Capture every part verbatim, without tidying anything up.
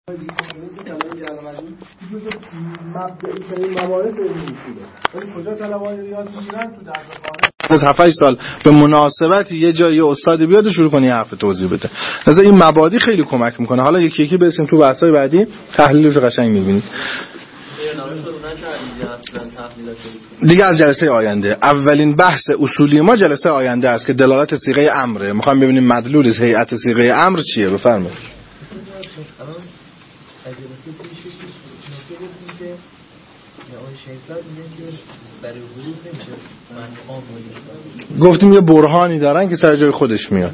از هفت هشت سال به مناسبت یه جایی استاد بیاد و شروع کنی حرف توضیح بده. مثلا این مبادی خیلی کمک میکنه. حالا یکی یکی برسیم تو بحث‌های بعدی تحلیلش رو قشنگ می‌بینید. دیگه از جلسه آینده اولین بحث اصولی ما جلسه آینده است که دلالت صیغه امره. میخوام ببینیم مدلول هیئت صیغه امر چیه. بفرمایید. گفتیم یه برهانی دارن که سر جای خودش میاد.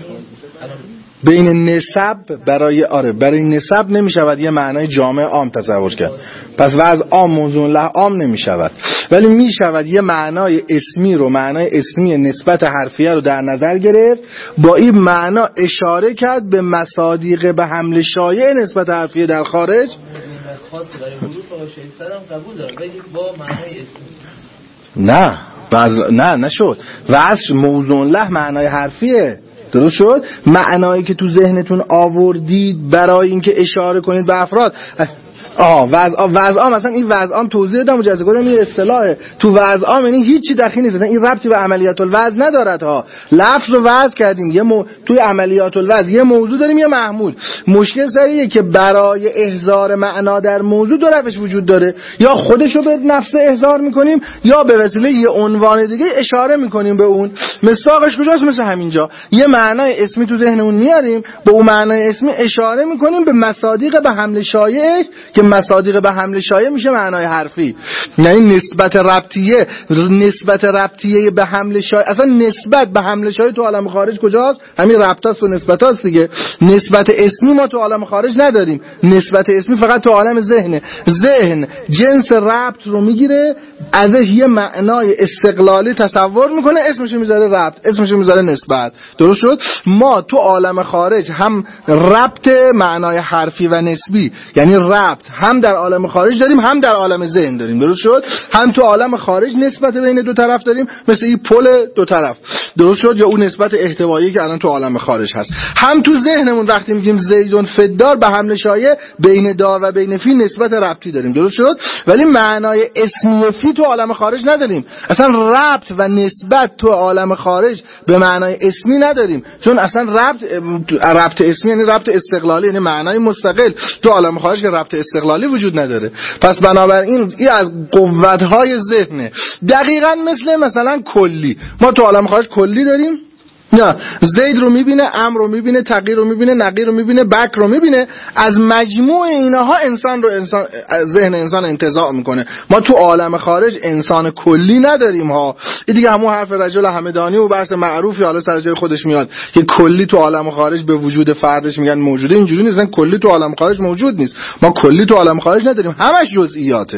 بین نسب برای آره برای نسب نمیشود یه معنای جامع عام تصور کرد. پس وضع عام موضوع له عام نمیشود، ولی میشود یه معنای اسمی رو معنای اسمی نسبت حرفیه رو در نظر گرفت، با این معنا اشاره کرد به مصادیق به حمل شایع نسبت حرفیه در خارج. خاص برای حروف آقای شیخ سرم قبول داره ولی با معنای اسمی نه بعض نه نشد. وضع موضوع له معنای حرفیه. درست شد؟ معنایی که تو ذهنتون آوردید برای اینکه اشاره کنید به افراد. آه وضع وضع عام مثلا این وضع عام توضیح دادم و جزء گفتم این اصطلاحه. تو وضع عام یعنی هیچی دخیل نیست، این ربطی به عملیات الوضع ندارد ها. لفظ رو وضع کردیم یه مو... توی عملیات الوضع یه موضوع داریم یه محمول. مشکل سریه که برای احضار معنا در موضوع دو روش وجود داره، یا خودشو به نفس احضار میکنیم یا به وسیله یه عنوان دیگه اشاره میکنیم به اون. مثالش کجاست؟ مثل همینجا یه معنای اسمی تو ذهنمون میاریم، به اون معنای اسمی اشاره میکنیم به مصادیق به حمل شایع که مصادیق به حمل شایع میشه معنای حرفی. یعنی نسبت ربطیه نسبت ربطیه به حمل شایع، اصلا نسبت به حمل شایع تو عالم خارج کجاست؟ همین ربطاست و نسبتاست دیگه. نسبت اسمی ما تو عالم خارج نداریم، نسبت اسمی فقط تو عالم ذهنه. ذهن جنس ربط رو میگیره، ازش یه معنای استقلالی تصور میکنه، اسمش میذاره ربط، اسمش میذاره نسبت. درست شد؟ ما تو عالم خارج هم ربط معنای حرفی و نسبی یعنی ربط هم در عالم خارج داریم هم در عالم ذهن داریم. درست شد؟ هم تو عالم خارج نسبت بین دو طرف داریم مثل این پل دو طرف. درست شد؟ یا اون نسبت احتوایی که الان تو عالم خارج هست. هم تو ذهنمون وقتی میگیم زیدون فدار به حمل شایع بین دار و بین فی نسبت ربطی داریم. درست شد؟ ولی معنای اسمی فی تو عالم خارج نداریم. اصلا ربط و نسبت تو عالم خارج به معنای اسمی نداریم، چون اصلا ربط ربط اسمی یعنی ربط استقلالی، یعنی معنای مستقل. تو عالم خارج که ربط استقلالی وجود نداره. پس بنابراین این از قوت‌های ذهنه. دقیقاً مثل مثلا کلی. ما تو عالم خارج کلی داریم، نه زید رو میبینه، امر رو میبینه، تغییر رو میبینه، نقیر رو میبینه، بک رو میبینه. از مجموع اینها انسان رو انسان ذهن انسان انتزاع میکنه. ما تو عالم خارج انسان کلی نداریم ها. این دیگه همون حرف رجل همدانی و بحث معروفی حالا سر جای خودش میاد که کلی تو عالم خارج به وجود فردش میگن موجوده. اینجوری نیست، کلی تو عالم خارج موجود نیست. ما کلی تو عالم خارج نداریم، همش جزئیاته.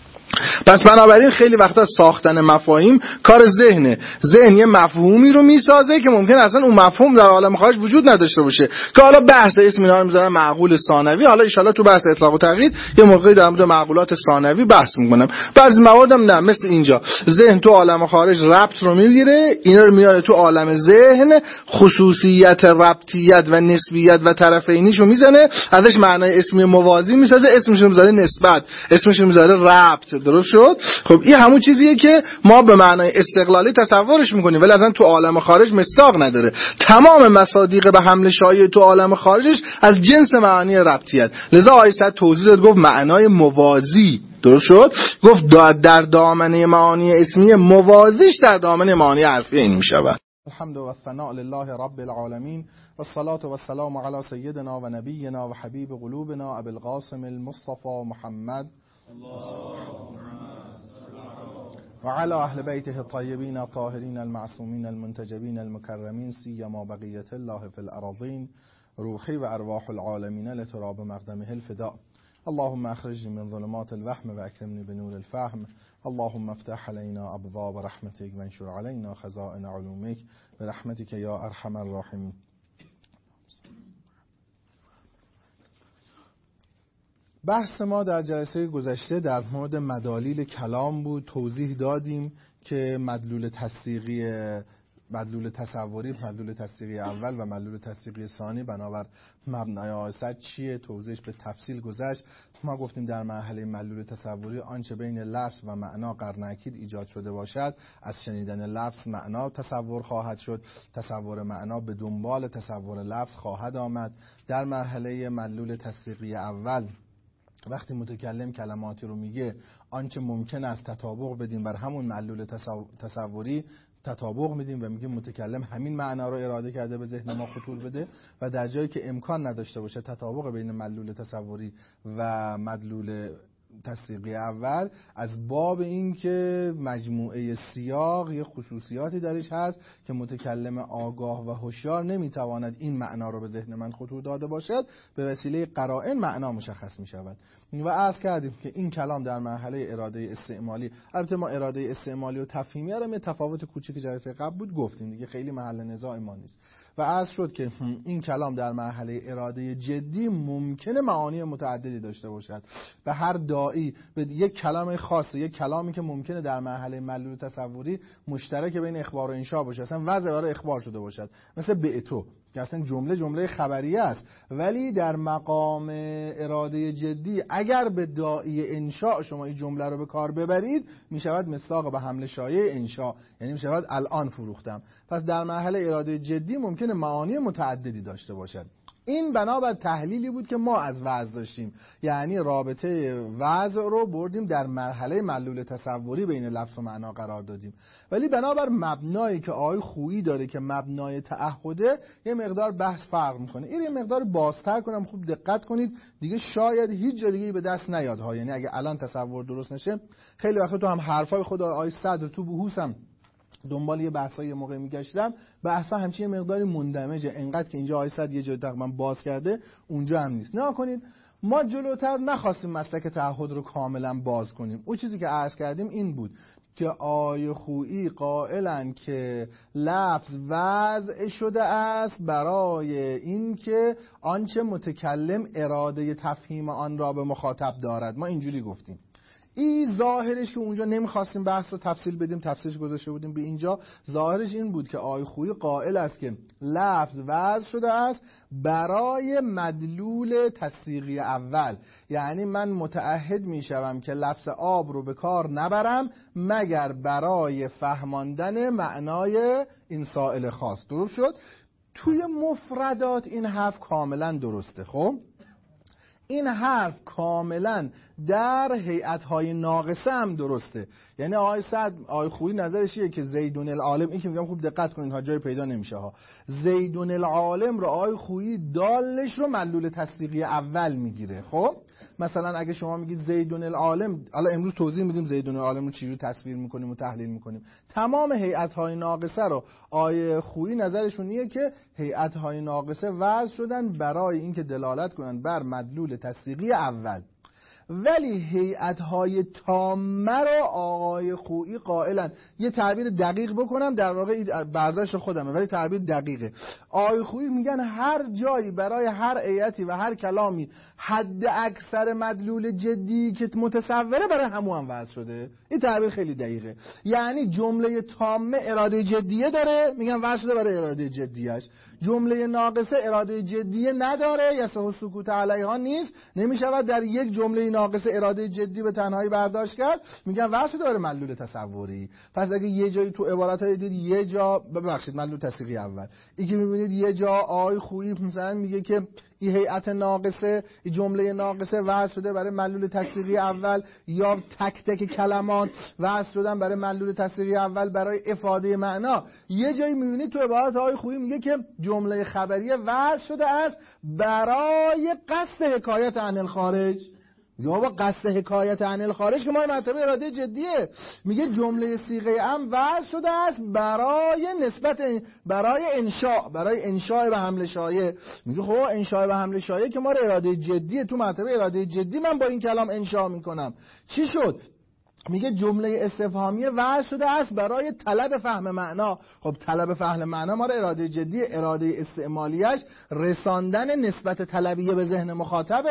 پس بنابراین خیلی وقتا ساختن مفاهیم کار ذهنه. ذهن یه مفهومی رو میسازه که ممکن اصلا اون مفهوم در عالم خارج وجود نداشته باشه، که حالا بحث اسم اینا رو میذارن معقول ثانوی. حالا ان شاءالله تو بحث اطلاق و تقیید یه موقعی در مورد معقولات ثانوی بحث میکنم. بعضی مواردم نه، مثل اینجا ذهن تو عالم خارج ربط رو میگیره، اینا رو میاره تو عالم ذهن، خصوصیت ربطیت و نسبیت و طرفینیشو میزنه، ازش معنای اسمی موازی میسازه، اسمش رو میذاره نسبت، اسمش رو میذاره ربط. درست شد؟ خب این همون چیزیه که ما به معنای استقلالی تصورش میکنیم، ولی اصلا تو عالم خارج مصداق نداره. تمام مصادیق به حمل شایع تو عالم خارجش از جنس معانی ربطیت. لذا آیه صد توضیح داد، گفت معنای موازی. درست شد؟ گفت در دامنه معانی اسمی موازیش در دامنه معانی حرفی این میشود. الحمد و الثناء لله رب العالمین و الصلاة و السلام علی سیدنا و نبینا و حبیب قلوبنا ابی القاسم المصطفى محمد و علی اهل بیته الطیبین الطاهرین المعصومین المنتجبین المکرمین سیما بقیت الله فی الارضین روحی و ارواح العالمین لتراب مقدمه الفداء. اللهم اخرجني من ظلمات الوهم واكرمني بنور الفهم. اللهم افتح علينا ابواب رحمتك وانشر علينا خزائن علومك برحمتك يا ارحم الراحمين. بحث ما در جلسه گذشته در مورد مدالیل کلام بود. توضیح دادیم که مدلول تصدیقی مدلول تصوری، مدلول تصدیقی اول و مدلول تصدیقی ثانی بنابر مبنای آیصد چیه، توضیحش به تفصیل گذشت. ما گفتیم در مرحله مدلول تصوری آنچه بین لفظ و معنا قرن اکید ایجاد شده باشد، از شنیدن لفظ معنا تصور خواهد شد، تصور معنا به دنبال تصور لفظ خواهد آمد. در مرحله مدلول تصدیقی اول وقتی متکلم کلماتی رو میگه آنچه ممکن است تطابق بدیم بر همون مدلول تصوری تطابق میدیم و میگیم متکلم همین معنا رو اراده کرده به ذهن ما خطور بده، و در جایی که امکان نداشته باشه تطابق بین مدلول تصوری و مدلول تصدیقی اول، از باب این که مجموعه سیاق یه خصوصیاتی درش هست که متکلم آگاه و هوشیار نمیتواند این معنا رو به ذهن من خطور داده باشد، به وسیله قرائن معنا مشخص میشود. و عرض کردیم که این کلام در مرحله اراده استعمالی، البته ما اراده استعمالی و تفهیمی رو یه تفاوت کوچیک جلسه قبل بود گفتیم دیگه، خیلی محل نزاع ما نیست، و عرض شد که این کلام در مرحله اراده جدی ممکنه معانی متعددی داشته باشد و هر داعی به یک کلام خاص، یک کلامی که ممکنه در مرحله مدلول تصوری مشترک بین اخبار و انشاء باشه، اصلا وضع برای اخبار شده باشد، مثل بعتو که اصلا جمله جمله خبریه است، ولی در مقام اراده جدی اگر به داعی انشاء شما این جمله رو به کار ببرید میشود مصداق به حمل شایع انشاء، یعنی میشود الان فروختم. پس در مرحله اراده جدی ممکنه معانی متعددی داشته باشد. این بنابر تحلیلی بود که ما از وضع داشتیم، یعنی رابطه وضع رو بردیم در مرحله مدلول تصوری بین لفظ و معنا قرار دادیم، ولی بنابر مبنایی که آقای خویی داره که مبنای تعهده یه مقدار بحث فرق میکنه. این یه مقدار بازتر کنم، خوب دقت کنید دیگه، شاید هیچ جا دیگه به دست نیاد ها، یعنی اگه الان تصور درست نشه خیلی وقتا تو هم حرفای خود آقای صدر تو بحوثم دنبال یه بحثای یه موقع میگشتم، بحثا همچین مقداری مندمجه، انقدر که اینجا آیه صد یه جای تقریبا باز کرده اونجا هم نیست. نه کنید ما جلوتر نخواستیم مسلک تعهد رو کاملا باز کنیم. اون چیزی که عرض کردیم این بود که آیه خویی قائلن که لفظ وضع شده است برای اینکه آنچه متکلم اراده تفهیم آن را به مخاطب دارد. ما اینجوری گفتیم. این ظاهرش که اونجا نمیخواستیم بحث رو تفصیل بدیم، تفصیلش گذاشته بودیم به اینجا، ظاهرش این بود که آیه خویی قائل است که لفظ وضع شده است برای مدلول تصدیقی اول، یعنی من متعهد میشوم که لفظ آب رو به کار نبرم مگر برای فهماندن معنای این سائل خاص. درست شد؟ توی مفردات این حرف کاملا درسته. خب این حرف کاملا در هیئت‌های ناقصه هم درسته. یعنی آقای سعد آقای خویی نظرش اینه که زیدون العالم، این که میگم خوب دقت کنین ها، جای پیدا نمیشه ها، زیدون العالم رو آقای خویی دالش رو مدلول تصدیقی اول میگیره. خب مثلا اگه شما میگید زیدون العالم، حالا امروز توضیح میدیم زیدون العالم رو چجوری تصویر میکنیم و تحلیل میکنیم. تمام هیئت‌های ناقصه رو آقای خویی نظرشون اینه که هیئت‌های ناقصه وضع شدن برای اینکه دلالت کنن بر مدلول تصدیقی اول، ولی هیئت‌های تامه رو آقای خویی قائلن، یه تعبیر دقیق بکنم در واقع برداشت خودمه ولی تعبیر دقیقه، آقای خویی میگن هر جایی برای هر هیئتی و هر کلامی حد اکثر مدلول جدی که متصوره برای همون هم وضع شده. این تعبیر خیلی دقیقه، یعنی جمله تامه اراده جدیه داره، میگن وضع شده برای اراده جدیش، جمله ناقصه اراده جدیه نداره یا صحو سکوت علیها نیست، نمیشود در یک جمله ناقصه اراده جدی به تنهایی برداشت کرد، میگن وضع شده برای مدلول تصوری. پس اگه یه جایی تو عبارت‌های دید یه جا ببخشید مدلول تصدیقی اول، اینکه میبینید یه جا آقای خویی مثلا میگه که این هیئت ناقصه، این جمله ناقصه وضع شده برای مدلول تصدیقی اول، یا تک تک کلمات وضع شدن برای مدلول تصدیقی اول برای افاده معنا. یه جایی میبینید تو عبارت آقای خویی میگه که جمله خبریه وضع شده است برای قصد حکایت عن الخارج، یا با قصد حکایت عن الخارج که ما مرتبه اراده جدیه. میگه جمله صیغه ام وضع شده است برای نسبت برای انشاء، برای انشاء به حمل شایع. میگه خب انشاء به حمل شایع که ما اراده جدیه، تو مرتبه اراده جدی من با این کلام انشاء میکنم. چی شد؟ میگه جمله استفهامیه وضع شده است برای طلب فهم معنا. خب طلب فهم معنا ما اراده جدی، اراده استعمالیش رساندن نسبت طلبیه به ذهن مخاطبه.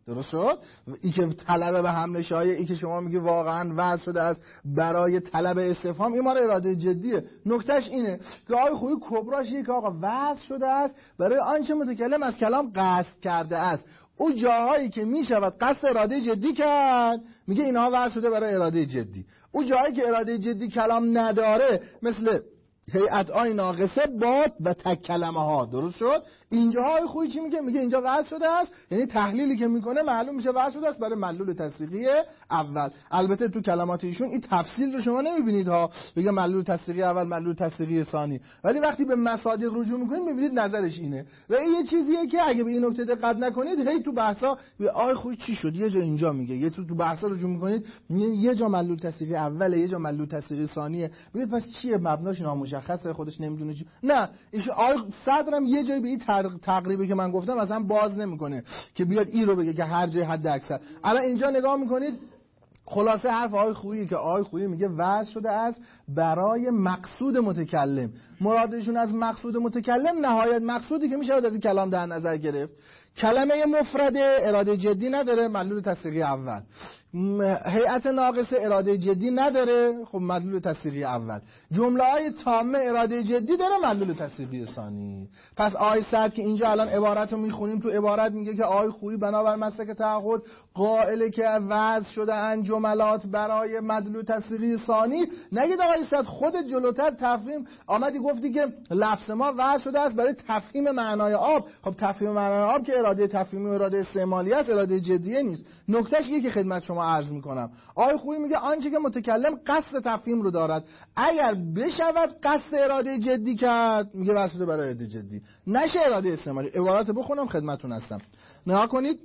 درست شد؟ ای که طلب به حمله شایع، ای که شما میگی واقعا وضع شده است برای طلب استفهام، این مال اراده جدیه. نکتهش اینه که آقای خویی کبراش اینه که آقا وضع شده است برای آنچه متکلم از کلام قصد کرده است. او جاهایی که میشود قصد اراده جدی کرد میگه اینها وضع شده برای اراده جدی. او جاهایی که اراده جدی کلام نداره مثل هیئت آی ناقصه باد و تک کلمه ها، درست شد؟ اینجاهای خویی چی میگه؟ میگه اینجا وضع شده است، یعنی تحلیلی که میکنه معلوم میشه وضع شده است برای معلول تصدیقی اول. البته تو کلمات ایشون این تفصیل رو شما نمیبینید ها، میگه معلول تصدیقی اول، معلول تصدیقی ثانی، ولی وقتی به مصادیق رجوع میکنید میبینید نظرش اینه. و این یه چیزیه که اگه به این نکته دقت نکنید هی تو بحثا آی خویی چی شد، یه جا اینجا میگه، یه تو تو بحثا رجوع میکنید یه جا معلول تصدیقی اوله، یه جا معلول تصدیقی ثانیه، میگید پس چیه؟ مبناش نامشخصه، خودش نمیدونه چی. نه ایش آی صدرم یه جایی به این تقریبی که من گفتم اصلا باز نمیکنه که بیاد این رو بگه که هر جای حد اکثر. الان اینجا نگاه میکنید خلاصه حرف آقای خویی که آقای خویی میگه وضع شده است برای مقصود متکلم. مرادشون از مقصود متکلم نهایت مقصودی که میشه از این کلام در نظر گرفت. کلمه مفرده اراده جدی نداره، معلول تصدیقی اول. هیئت ناقصه اراده جدی نداره، خب معلول تصدیقی اول. جمله های تامه اراده جدی داره، معلول تصدیقی ثانی. پس آی صد که اینجا الان عبارت رو میخونیم، تو عبارت میگه که آی خویی بنابر مسلک تعهد قائله که وضع شده ان جملات برای معلول تصدیقی ثانی. نگید آقای صد خودت جلوتر تفهیم آمدی گفتی که لفظ ما وضع شده است برای تفهیم معنای آب. خب تفهیم معنای آب که اراده تفهیمی و اراده استعمالی است، اراده جدیه نیست. نکتهش یه که خدمت شما عرض میکنم، آقای خویی میگه آنچه که متکلم قصد تفهیم رو دارد اگر بشود قصد اراده جدی کرد میگه واسطه برای اراده جدی، نشه اراده استعمالی. عبارت بخونم خدمتتون هستم، نگاه کنید.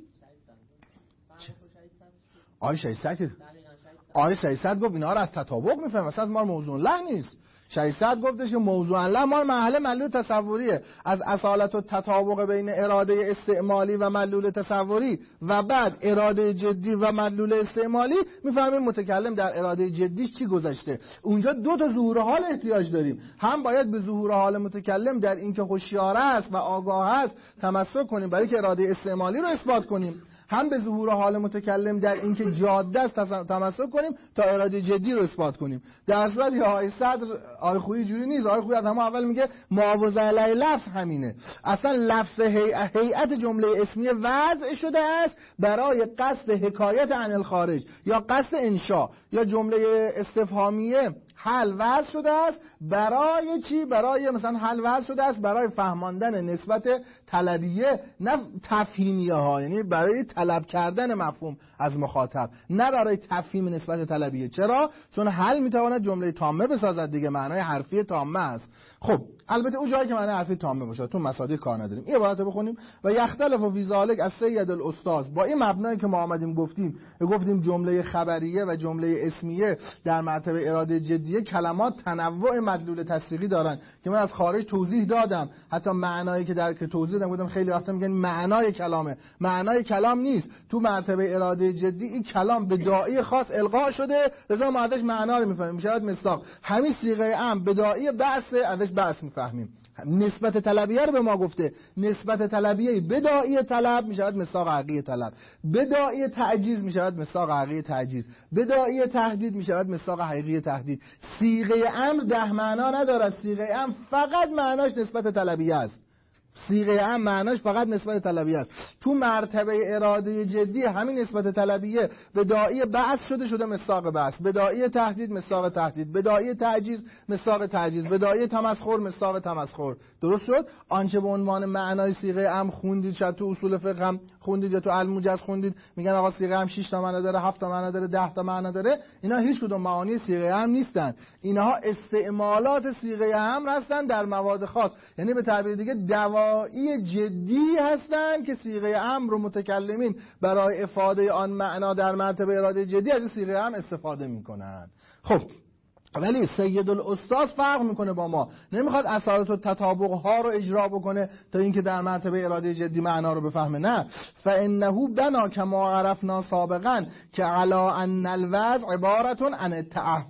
آقای ششصد آقای ششصد گفت اینا رو از تطابق میفهم، اصلا ما موضوع له نیست. ششصد گفتش که موضوع له ما محل معلول تصوریه، از اصالت و تطابق بین اراده استعمالی و معلول تصوری و بعد اراده جدی و معلول استعمالی میفهمیم متکلم در اراده جدیش چی گذاشته. اونجا دو تا ظهور حال احتیاج داریم، هم باید به ظهور حال متکلم در اینکه هوشیار است و آگاه است تمسک کنیم برای که اراده استعمالی رو اثبات کنیم، هم به ظهور حال متکلم در اینکه جاده است تمسک کنیم تا اراده جدی رو اثبات کنیم. در صورت آقای صدر آقای خویی جوری نیست. آقای خویی از همه اول میگه معاوضه علی لفظ همینه، اصلا لفظ هیئت جمله اسمیه وضع شده است برای قصد حکایت عن الخارج یا قصد انشاء یا جمله استفهامیه حل وضع شده است برای چی؟ برای مثلا حل وضع شده است برای فهماندن نسبت طلبیه، نه تفهیمیه ها، یعنی برای طلب کردن مفهوم از مخاطب، نه برای تفهیم نسبت طلبیه. چرا؟ چون حل میتواند جمله تامه بسازد دیگه، معنای حرفی تامه است. خب البته اون جایی که معنای حرفی تامه باشه تو مصادیق کار نداریم. این عبارت بخونیم و یختلف فی ذلک از سید الاستاذ، با این مبنایی که ما آمدیم گفتیم گفتیم جمله خبریه و جمله اسمیه در مرتبه اراده جدیه کلمات تنوع مدلول تصدیقی دارن که من از خارج توضیح دادم. حتی معنایی که در که توضیح دادم گفتم خیلی وقتا میگن معنای کلامه، معنای کلام نیست. تو مرتبه اراده جدی این کلام به داعی خاص القا شده، لذا ما ازش معنا رو میفهمیم، میشود مصداق. همین صیغه ام به داعی بحث، ازش بحث میفهمیم. نسبت طلبیه رو به ما گفته، نسبت طلبیه بداعی طلب میشود مصداق حقیقی طلب، بداعی تعجیز میشود مصداق حقیقی تعجیز، بداعی تهدید میشود مصداق حقیقی تهدید. صیغه امر ده معنا ندارد، صیغه امر فقط معناش نسبت طلبیه است. صیغه ام معناش فقط نسبت طلبیه است. تو مرتبه اراده جدی همین نسبت طلبیه به داعی بعث شده شده مصداق بعث، به داعی تهدید مصداق تهدید، به داعی تعجیز مصداق تعجیز، به داعی تمسخر مصداق تمسخر. درست شد؟ آنچه به عنوان معنای صیغه ام خوندید، شاید تو اصول فقه هم خوندید یا تو الموجز خوندید، میگن آقا صیغه ام شش تا معنا داره، هفت تا معنا داره، ده تا معنا داره. اینا هیچ کدوم معانی صیغه ام نیستن. اینها استعمالات صیغه ام هستن در مواد خاص، یعنی به تعبیر دیگه دواعی جدی هستن که صیغه امر و متکلمین برای افاده آن معنا در مرتبه اراده جدی از صیغه امر استفاده میکنن. خب ولی سید الاستاذ فرق میکنه با ما، نمیخواد اصالت و تطابق ها رو اجرا بکنه تا اینکه در مرتبه اراده جدی معنا رو بفهمه، نه. فانه بنا کما عرفنا سابقا که علی ان الوضع عبارت عن التعهد،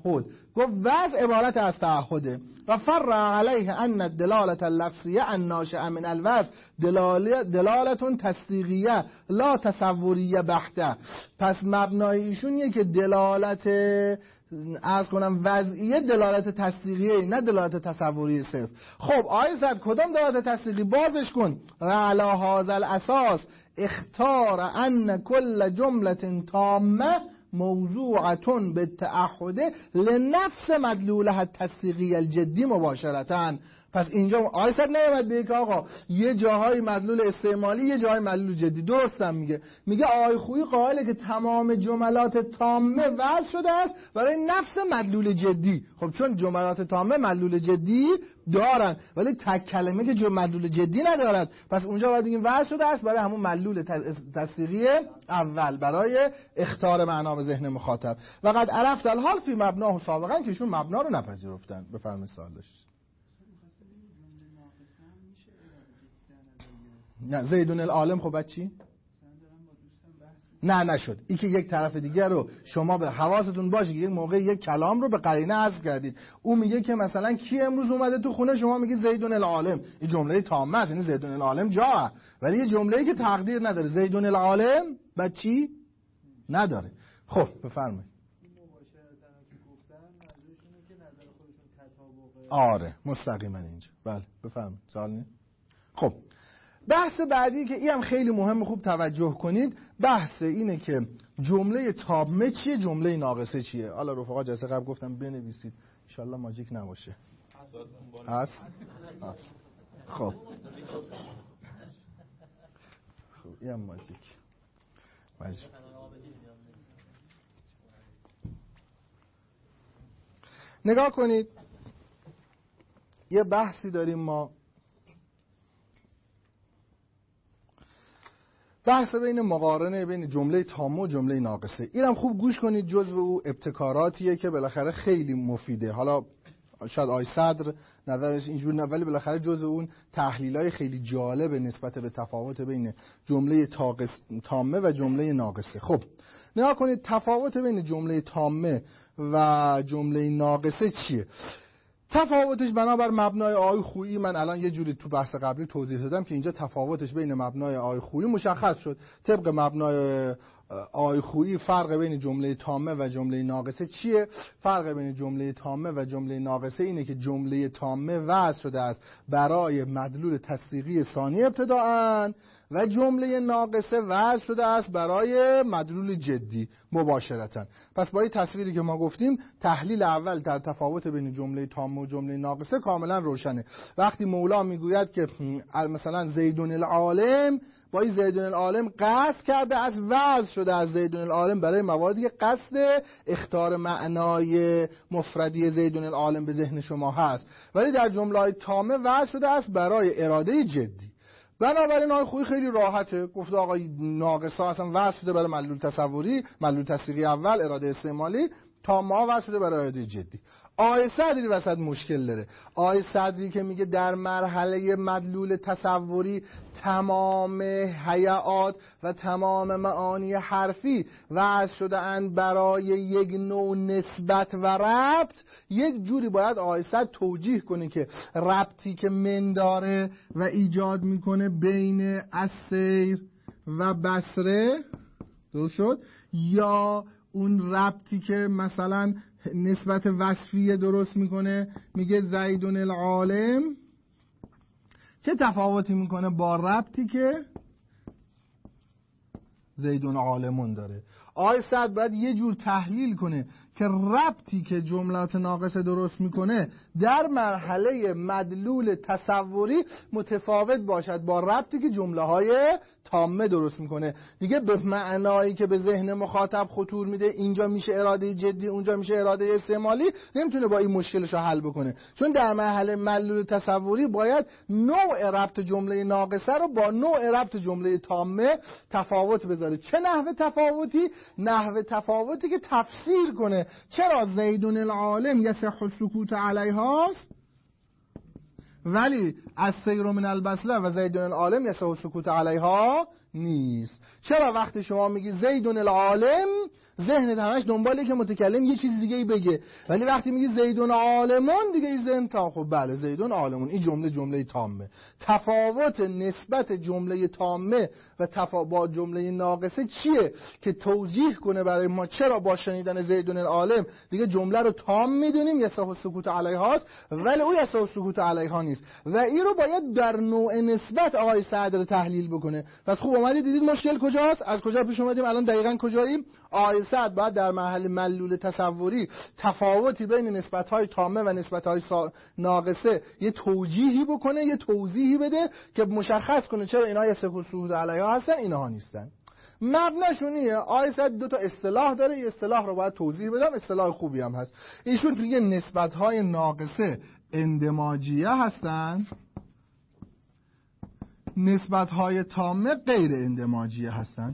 گفت وضع عبارت از تعهده و فر علیه ان الدلاله اللفظیه الناشئه من الوضع دلالتون تصدیقیه لا تصوریه بحته. پس مبنای ایشون اینه که دلالت عرض کنم وضعیه دلالت تصدیقیه نه دلالت تصوری صرف. خب آیه زد کدام دلالت تصدیقی؟ بازش کن. و علی هذا الاساس اختار ان کل جمله تامه موضوعتون به تعهد لنفس مدلولها التصدیقی الجدی مباشرتاً. پس اینجا آیت نمیاد به که آقا یه جاهای مدلول استعمالی یه جاهای مدلول جدی. درستم میگه میگه آی خویی قائله که تمام جملات تامه وضع شده است برای نفس مدلول جدی. خب چون جملات تامه مدلول جدی دارن ولی تک کلمه که جو مدلول جدی ندارد، پس اونجا باید بگیم وضع شده است برای همون مدلول تصدیقی اول برای اخطار معنا به ذهن مخاطب. و قد عرفت الحال فی مبناه سابقا که ایشون مبنا رو نپذیرفتن. بفرمایید سوالش. نه زیدون العالم خب بعد چی؟ نه نشد. این که یک طرف دیگر رو شما به حواستون باشه که یک موقع یک کلام رو به قرینه حذف کردید. او میگه که مثلا کی امروز اومده تو خونه، شما میگید زیدون العالم. این جمله تامه است، یعنی زیدون العالم جا، ولی یه جمله‌ای که تقدیر نداره. زیدون العالم بعد چی؟ نداره. خب بفرمایید. آره مستقیما اینجا. بله بفرمایید. سوال نه؟ خب بحث بعدی که این هم خیلی مهم، خوب توجه کنید. بحث اینه که جمله تامه چیه، جمله ناقصه چیه. حالا رفقا جلسه قبل گفتم بنویسید ان شاء الله ماجیک نباشه. هست؟ خب خب این هم ماجیک ماجیک. نگاه کنید یه بحثی داریم ما، بحث بین مقارنه بین جمله تامه و جمله ناقصه. اینم خوب گوش کنید، جزو او ابتکاراتیه که بالاخره خیلی مفیده. حالا شاید آی صدر نظرش اینجور نه، ولی بالاخره جزو اون تحلیلای خیلی جالب نسبت به تفاوت بین جمله تامه و جمله ناقصه. خب نگاه کنید تفاوت بین جمله تامه و جمله ناقصه چیه. تفاوتش بنابر مبنای آی خویی، من الان یه جوری تو بحث قبلی توضیح دادم که اینجا تفاوتش بین مبنای آی خویی مشخص شد. طبق مبنای آی خویی فرق بین جمله تامه و جمله ناقصه چیه؟ فرق بین جمله تامه و جمله ناقصه اینه که جمله تامه وضع شده است برای مدلول تصدیقی ثانی ابتداءً و جمله ناقصه وضع شده است برای مدلول جدی مباشرتاً. پس با این تصویری که ما گفتیم تحلیل اول در تفاوت بین جمله تامه و جمله ناقصه کاملا روشنه. وقتی مولا میگوید که مثلا زیدون العالم، با این زیدون العالم قصد کرده از وضع شده از زیدون العالم برای مواردی که قصد اخطار معنای مفردی زیدون العالم به ذهن شما هست، ولی در جمله تامه وضع شده است برای اراده جدی. بنابراین آقای خویی خیلی راحته، گفته آقای ناقصه اصلا وضع شده برای مدلول تصوری، مدلول تصدیقی اول اراده استعمالی، تامه وضع شده برای اراده جدی. آیه صدری وسط مشکل داره. آیه صدری که میگه در مرحله مدلول تصوری تمام هیئات و تمام معانی حرفی وضع شده اند برای یک نوع نسبت و ربط، یک جوری باید آیه صد توجیه کنه که ربطی که من داره و ایجاد میکنه بین السیر و بصره، درست شد، یا اون ربطی که مثلا نسبت وصفیه درست میکنه، میگه زیدون العالم، چه تفاوتی میکنه با ربطی که زیدون عالمون داره. آی صد باید یه جور تحلیل کنه که ربطی که جملات ناقصه درست میکنه در مرحله مدلول تصوری متفاوت باشد با ربطی که جمله های تامه درست میکنه. دیگه به معنایی که به ذهن مخاطب خطور میده، اینجا میشه اراده جدی اونجا میشه اراده استعمالی، نمیتونه با این مشکلش رو حل بکنه. چون در مرحله مدلول تصوری باید نوع ربط جمله ناقصه رو با نوع ربط جمله تامه تفاوت بذاره. چه نحوه تفاوتی؟ نحوه تفاوتی که تفسیر کنه چرا زیدون العالم یصح السکوت علیهاست ولی از سیر من البصره و زیدون العالم یصح السکوت علیها نیست. چرا وقتی شما میگی زیدون العالم ذهنت همش دنباله که متکلم یه چیز دیگه ای بگه، ولی وقتی میگی زیدون عالمون دیگه این ذهن تا خب بله زیدون عالمون، این جمله جمله تامه. تفاوت نسبت جمله تامه و تفا با جمله ناقصه چیه که توضیح کنه برای ما چرا با شنیدن زیدون العالم دیگه جمله رو تام میدونیم، یصح السکوت علیهاست، ولی او یصح السکوت علیها نیست و این رو باید در نوع نسبت آقای صدر تحلیل بکنه. پس خوب اومدید دیدید مشکل کجاست، از کجا پیش اومدیم، الان دقیقاً کجاییم. آقای صدر باید در مرحله ملول تصوری تفاوتی بین نسبت‌های تامه و نسبت‌های ناقصه یه توجیهی بکنه، یه توضیحی بده که مشخص کنه چرا اینا یصح السکوت علیها هستن اینها نیستن. مبناشونیه. آقای صدر دو تا اصطلاح داره، یه اصطلاح رو باید توضیح بدم، اصطلاح خوبی هم هست. ایشون میگه نسبت‌های ناقصه اندماجیه هستن، نسبت‌های تامه غیر اندماجیه هستن.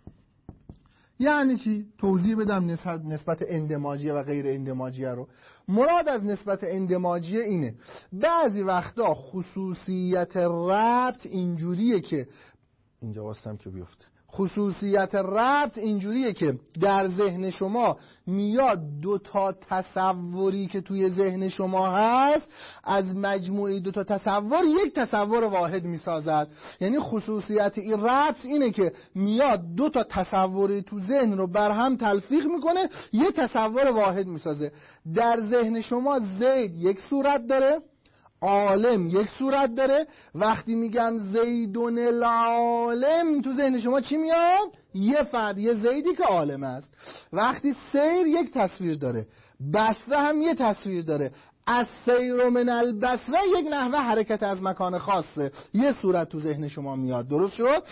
یعنی چی؟ توضیح بدم نسبت نسبت اندماجیه و غیر اندماجیه رو. مراد از نسبت اندماجیه اینه بعضی وقتا خصوصیت ربط اینجوریه که اینجا واسم که بیفته، خصوصیت ربط اینجوریه که در ذهن شما میاد دو تا تصوری که توی ذهن شما هست از مجموعه دو تا تصور یک تصور واحد میسازد. یعنی خصوصیت این ربط اینه که میاد دو تا تصوری تو ذهن رو بر هم تلفیق میکنه یه تصور واحد میسازه. در ذهن شما زید یک صورت داره، عالم یک صورت داره. وقتی میگم زیدون العالم تو ذهن شما چی میاد؟ یه فرد، یه زیدی که عالم است. وقتی سیر یک تصویر داره، بصره هم یه تصویر داره. از سیر من البصره یک نحوه حرکت از مکان خاصه، یه صورت تو ذهن شما میاد. درست شد؟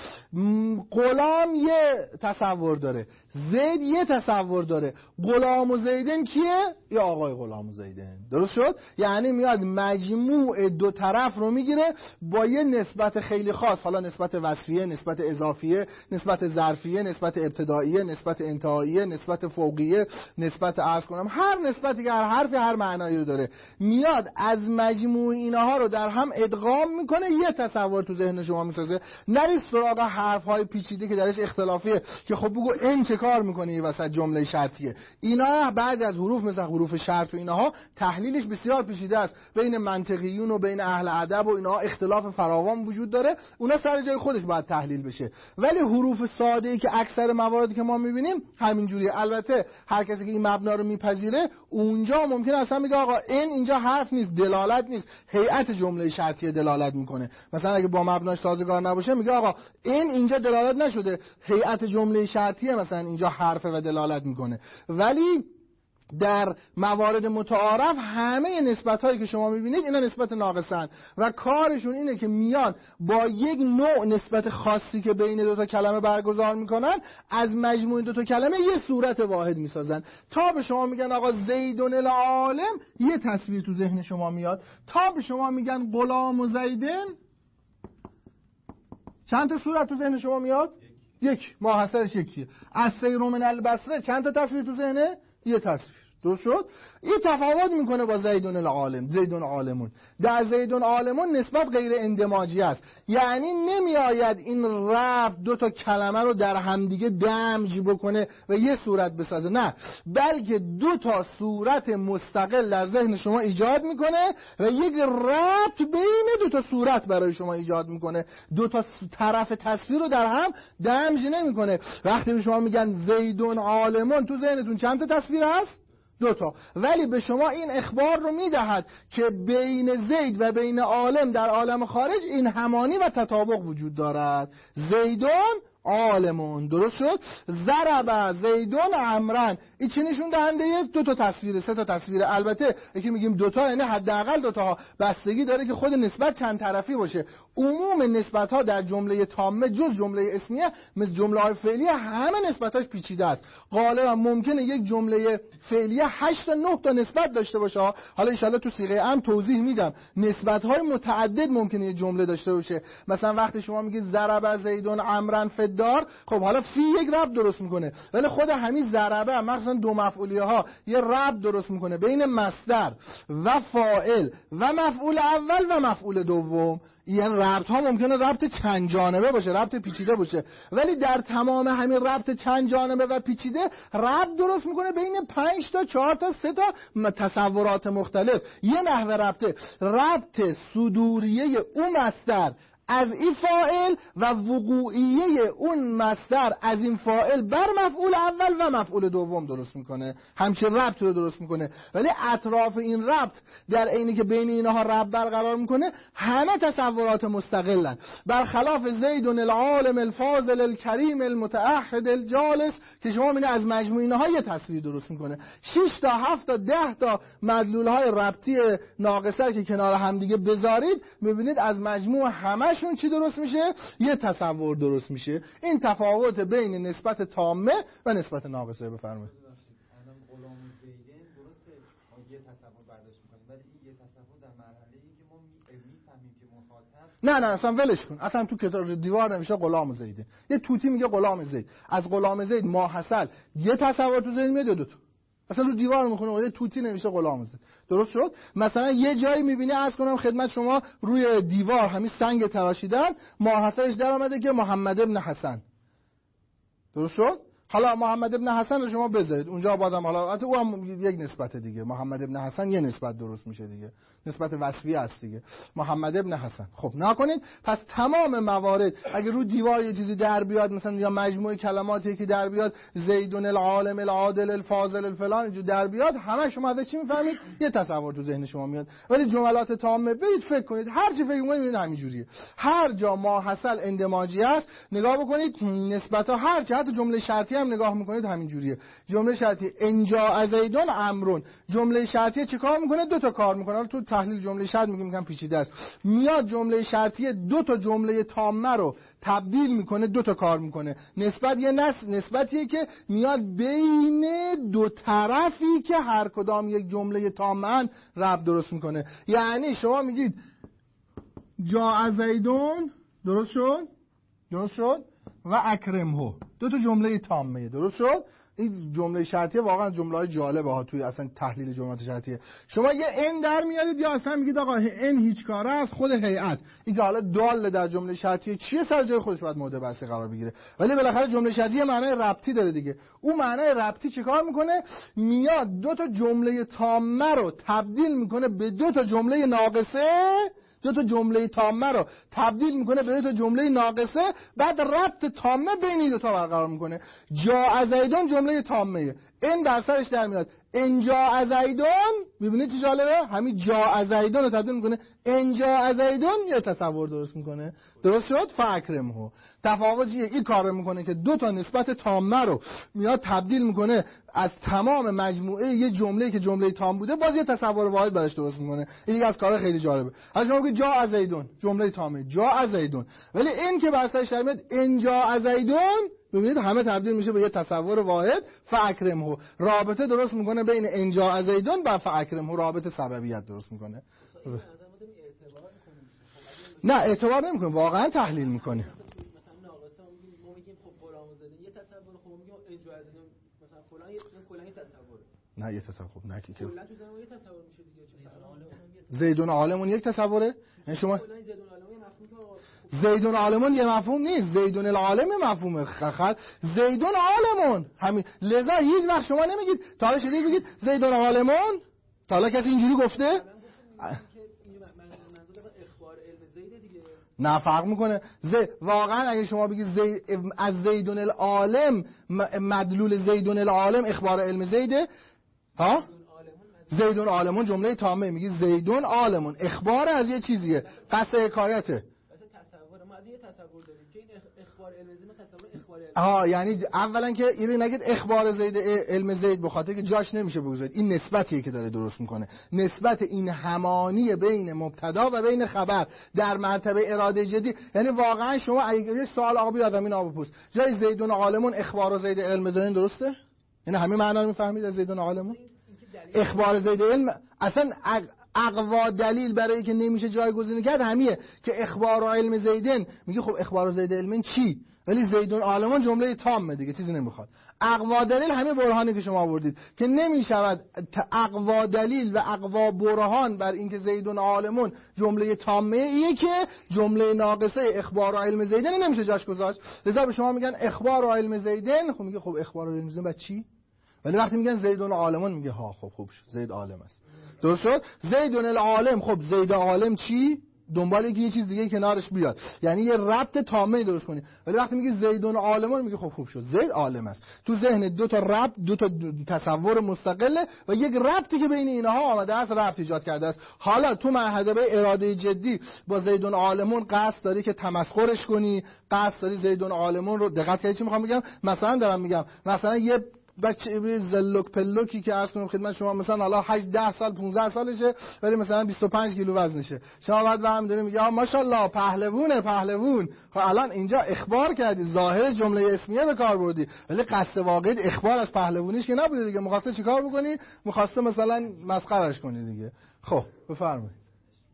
غلام یه تصور داره، زید یه تصور داره. غلام و زیدن کیه؟ یا آقای غلام و زیدن. درست شد؟ یعنی میاد مجموع دو طرف رو میگیره با یه نسبت خیلی خاص، حالا نسبت وصفیه، نسبت اضافیه، نسبت ظرفیه، نسبت ابتداییه، نسبت انتهاییه، نسبت فوقیه، نسبت عرض کنم هر نسبتی که هر حرفی هر معنایی رو داره، میاد از مجموع اینها رو در هم ادغام میکنه یه تصور تو ذهن شما میسازه. نرید سراغ حرفهای پیچیده که درش اختلافیه که خب بگو این چه کار میکنه این وسط جمله شرطیه. اینا بعد از حروف مثل حروف شرط و اینها تحلیلش بسیار پیچیده است، بین منطقیون و بین اهل ادب و اینها اختلاف فراوان وجود داره، اونا سر جای خودش باید تحلیل بشه. ولی حروف ساده ای که اکثر مواردی که ما میبینیم همینجوریه. البته هر کسی که این مبنا رو میپذیره اونجا ممکنه اصلا میگه آقا این اینجا حرف نیست، دلالت نیست، هیئت جمله شرطیه دلالت میکنه. مثلا اگه با مبناش سازگار نباشه میگه آقا این اینجا دلالت نشده، هیئت جمله شرطیه مثلا اینجا حرفه و دلالت میکنه. ولی در موارد متعارف همه نسبت‌هایی که شما می‌بینید اینا نسبت ناقصن و کارشون اینه که میان با یک نوع نسبت خاصی که بین دو تا کلمه برگزار میکنن از مجموع دو تا کلمه یه صورت واحد میسازن. تا به شما میگن آقا زیدون العالم یه تصویر تو ذهن شما میاد، تا به شما میگن غلام و زیدن چند تا صورت تو ذهن شما میاد؟ یک. ماحصلش یکیه. از سیر من البصره چند تا تصویر تو ذهنه؟ یه تصویر. درست شد؟ این تفاوت میکنه با زیدون العالم. زیدون عالمون، در زیدون عالمون نسبت غیر اندماجی است، یعنی نمی آید این ربط دو تا کلمه رو در همدیگه دمج بکنه و یه صورت بسازه، نه، بلکه دو تا صورت مستقل در ذهن شما ایجاد میکنه و یک ربط بین دو تا صورت برای شما ایجاد میکنه. دو تا طرف تصویر رو در هم دمج نمیکنه. وقتی به شما میگن زیدون عالمون تو ذهنتون چند تا تصویر هست؟ دو تا. ولی به شما این اخبار رو میدهد که بین زید و بین عالم در عالم خارج این همانی و تطابق وجود دارد. زیدون عالمون. درست شد؟ ضرب زیدون عمرن، این چی نشون دهنده؟ یک دو تا تصویر، سه تا تصویر. البته یکی میگیم دو تا یعنی حداقل دو تا، بستگی داره که خود نسبت چند طرفی باشه. عموم نسبت ها در جمله تامه جز جمله اسمیه مثل جمله های فعلیه همه نسبتاش پیچیده است. غالبا ممکنه یک جمله فعلیه هشت تا نه تا نسبت داشته باشه. حالا ان شاءالله تو صیغه عام توضیح میدم. نسبت های متعدد ممکنه یک جمله داشته باشه. مثلا وقتی شما میگید ضرب زیدون عمرن فی واحد دار، خب حالا فی یک ربط درست میکنه، ولی خود همین ضربه مثلا دو مفعولیه ها یه ربط درست میکنه بین مصدر و فاعل و مفعول اول و مفعول دوم. این ربط ها ممکنه ربط چند جانبه باشه، ربط پیچیده باشه، ولی در تمام همین ربط چند جانبه و پیچیده ربط درست میکنه بین پنج تا چهار تا سه تا تصورات مختلف. یه نحوه ربطه ربط صدوریه اون مصدر از این فاعل و وقوعیه اون مصدر از این فاعل بر مفعول اول و مفعول دوم درست میکنه، همچین ربط رو درست میکنه. ولی اطراف این ربط در عینی که بین اینها ربط برقرار میکنه همه تصورات مستقلن، برخلاف زید العالم الفاضل الکریم المتعهد الجالس که شما میبینید از مجموع اینها یه تصویر درست میکنه. شش تا هفت تا ده تا مدلول های ربطی ناقصه که کنار هم دیگه بذارید میبینید از مجموع همه شون چی درست میشه؟ یه تصور درست میشه. این تفاوت بین نسبت تامه و نسبت ناقصه. بفرمایید. الان غلام زیدن درسته ما یه تصور برداشت میکنیم، ولی این یه تصور در مرحله ای که ما میفهمیم که مخاطب نه نه اصلا ولش کن، اصلا تو کتاب دیوار نمیشه غلام زیدن، یه توتی میگه غلام زید، از غلام زید ماحصل یه تصور تو ذهن میاد دو تا اصلا رو دیوار میخونه، یه توتی نمیشه غلام زید. درست شد؟ مثلا یه جایی میبینی عرض کنم خدمت شما روی دیوار همین سنگ تراشیدن ماحصلش در اومده که محمد ابن حسن. درست شد؟ حالا محمد ابن حسن رو شما بذارید اونجا، بازم حالا او هم یک نسبت دیگه، محمد ابن حسن یه نسبت درست میشه دیگه، نسبت وصفی است دیگه، محمد ابن حسن. خب نکنید پس تمام موارد اگه رو دیوار یه چیزی در بیاد، مثلا یا مجموعه کلماتی که در بیاد زیدون العالم العادل الفاضل الفلان اینجور در بیاد، همه شما ازش چی میفهمید؟ یه تصور تو ذهن شما میاد. ولی جملات تامه برید فکر کنید، هر چی فکر کنید همین جوریه، هر جا ماحصل اندماجی است نگاه بکنید نسبت‌ها، هر چه حتی جمله شرطی هم نگاه میکنید همین جوریه. جمله شرطی انجا زیدون امرون، جمله شرطی چه کار میکنه؟ دو تا کار میکنه. حالا تو تحلیل جمله شرط میگیم میگم پیچیده است. میاد جمله شرطی دو تا جمله تامه رو تبدیل میکنه، دو تا کار میکنه. نسبت یه نس... نسبتیه که میاد بین دو طرفی که هر کدام یک جمله تامه ربط درست میکنه. یعنی شما میگید جا زیدون، درست شد؟ درست شد؟ و اکرمهو، دو تا جمله تامه. درست شد؟ این جمله شرطیه واقعا جمله‌های جالبه ها توی اصلا تحلیل جملات شرطیه. شما یه ان در میارید یا اصلا میگید آقا ان هیچ کاره از خود هیئت، این که حالا دال در جمله شرطیه چیه سر جای خودش باید مورد بحث قرار بگیره، ولی بالاخره جمله شرطیه معنای ربطی داره دیگه. اون معنای ربطی چیکار میکنه؟ میاد دو تا جمله تامه رو تبدیل میکنه به دو تا جمله ناقصه، دو تا جمله تامه رو تبدیل میکنه به دو تا جمله ناقصه، بعد ربط تامه بین این دو تا برقرار میکنه. جا زیدون جمله تامه، این در سرش در میاد انجا زیدون. میبینید چه جالبه؟ همین جا زیدون رو تبدیل میکنه انجا زیدون، یه تصور درست میکنه. درست شد؟ فاکرمهو. تفاوت چیه؟ این کار میکنه که دو تا نسبت تامه رو میاد تبدیل میکنه از تمام مجموعه یه جمله که جمله تام بوده باز یه تصور واحد براش درست میکنه. این از کار خیلی جالبه. حالا شما میگید جا زیدون جمله تامه، جا زیدون، ولی این که بر سرش در میاد انجا زیدون، ببینید همه تبدیل میشه به یه تصور واحد. فاکرمهو رابطه درست میکنه بین انجا زیدون و فاکرمهو، رابطه سببیت درست میکنه. نه اعتبار نمیکنه، واقعا تحلیل میکنه. مثلا ناقصه ما میگیم خب غلام زیدن یه تصور، خب میگیم انجا زیدن مثلا فلان یه کلا یه تصوره. نه یه تصور خب نه که کلا تو زمان یه تصور میشه دیگه. زیدون عالمون یک تصوره؟ این شما زیدون عالمون مفهوم که زیدون عالمون یه مفهوم نیست، زیدون العالم مفهومه. خخل زیدون عالمون همین، لذا هیچ وقت شما نمیگید تا حالا شدید بگید زیدون عالمون، تا حالا کسی اینجوری گفته؟ اخبار علم زید دیگه. نه فرق میکنه. زی... واقعا اگه شما بگید زی... از زیدون العالم مدلول زیدون العالم اخبار علم زیده، ها؟ زیدون عالمون جمله تامه، میگی زیدون عالمون اخبار از یه چیزیه، قصد حکایته. مثلا تصور ما از یه تصور داریم که این اخبار علم زید تصور اخبار علم. ها یعنی اولا که اینو نگید اخبار زید علم زید، بخاطر که جاش نمیشه بگذارید، این نسبتیه که داره درست میکنه، نسبت این همانی بین مبتدا و بین خبر در مرتبه اراده جدی. یعنی واقعا شما اگه یه سوال آقا بیا آدم این آب پوست جای زیدون عالمون اخبار زید علم زید درسته؟ یعنی همین معنا رو میفهمید از زیدون عالمون؟ اخبار زید علم اصلا اقوا دلیل برای که نمیشه جایگزین کرد همیه که اخبار و علم زیدن، میگه خب اخبار زید علم چی؟ ولی زیدون عالمون جمله تامه دیگه، چیزی نمیخواد. اقوا دلیل همه برهانی که شما آوردید که نمیشود اقوا دلیل و اقوا برهان بر اینکه زیدون عالمون جمله تامه ایه که جمله ناقصه اخبار و علم زیدن نمیشه جاش گذاشت. لذا به شما میگن اخبار و علم زیدن. خب میگه خب اخبار و علم زیدن بعد چی؟ ولی وقتی میگن زیدون عالمون میگه ها خب خوب شد، زید عالم است. درست شد؟ زیدون العالم. خب زید عالم چی؟ دنبال اینکه یه چیز دیگه کنارش بیاد، یعنی یه ربط تامه درست کنی. ولی وقتی میگی زیدون عالمون میگه خب خوب شد، زید عالم است. تو ذهن دو تا ربط، دو تا تصور مستقله و یک ربطی که بین اینها آمده است، ربط ایجاد کرده است. حالا تو مرحله اراده جدی با زیدون عالمون قصد داری که تمسخرش کنی، قصد داری زیدون عالمون رو، دقت کنید چی میخوام بگم، مثلا دارم میگم مثلا یه بچه زلوک پلوکی که عرض کنم خدمت شما مثلا حالا هشت ده سال پانزده سالشه ولی مثلا بیست و پنج کیلو وزنشه، شما بعد هم داریم میگه ماشاءالله پهلوونه پهلوون. خب الان اینجا اخبار کردی، ظاهر جمله اسمیه به کار بردی ولی قصد واقعی اخبار از پهلوونیش که نبوده دیگه. می‌خواسته چیکار بکنی؟ می‌خواسته مثلا مسخرهش کنی دیگه. خب بفرمایید.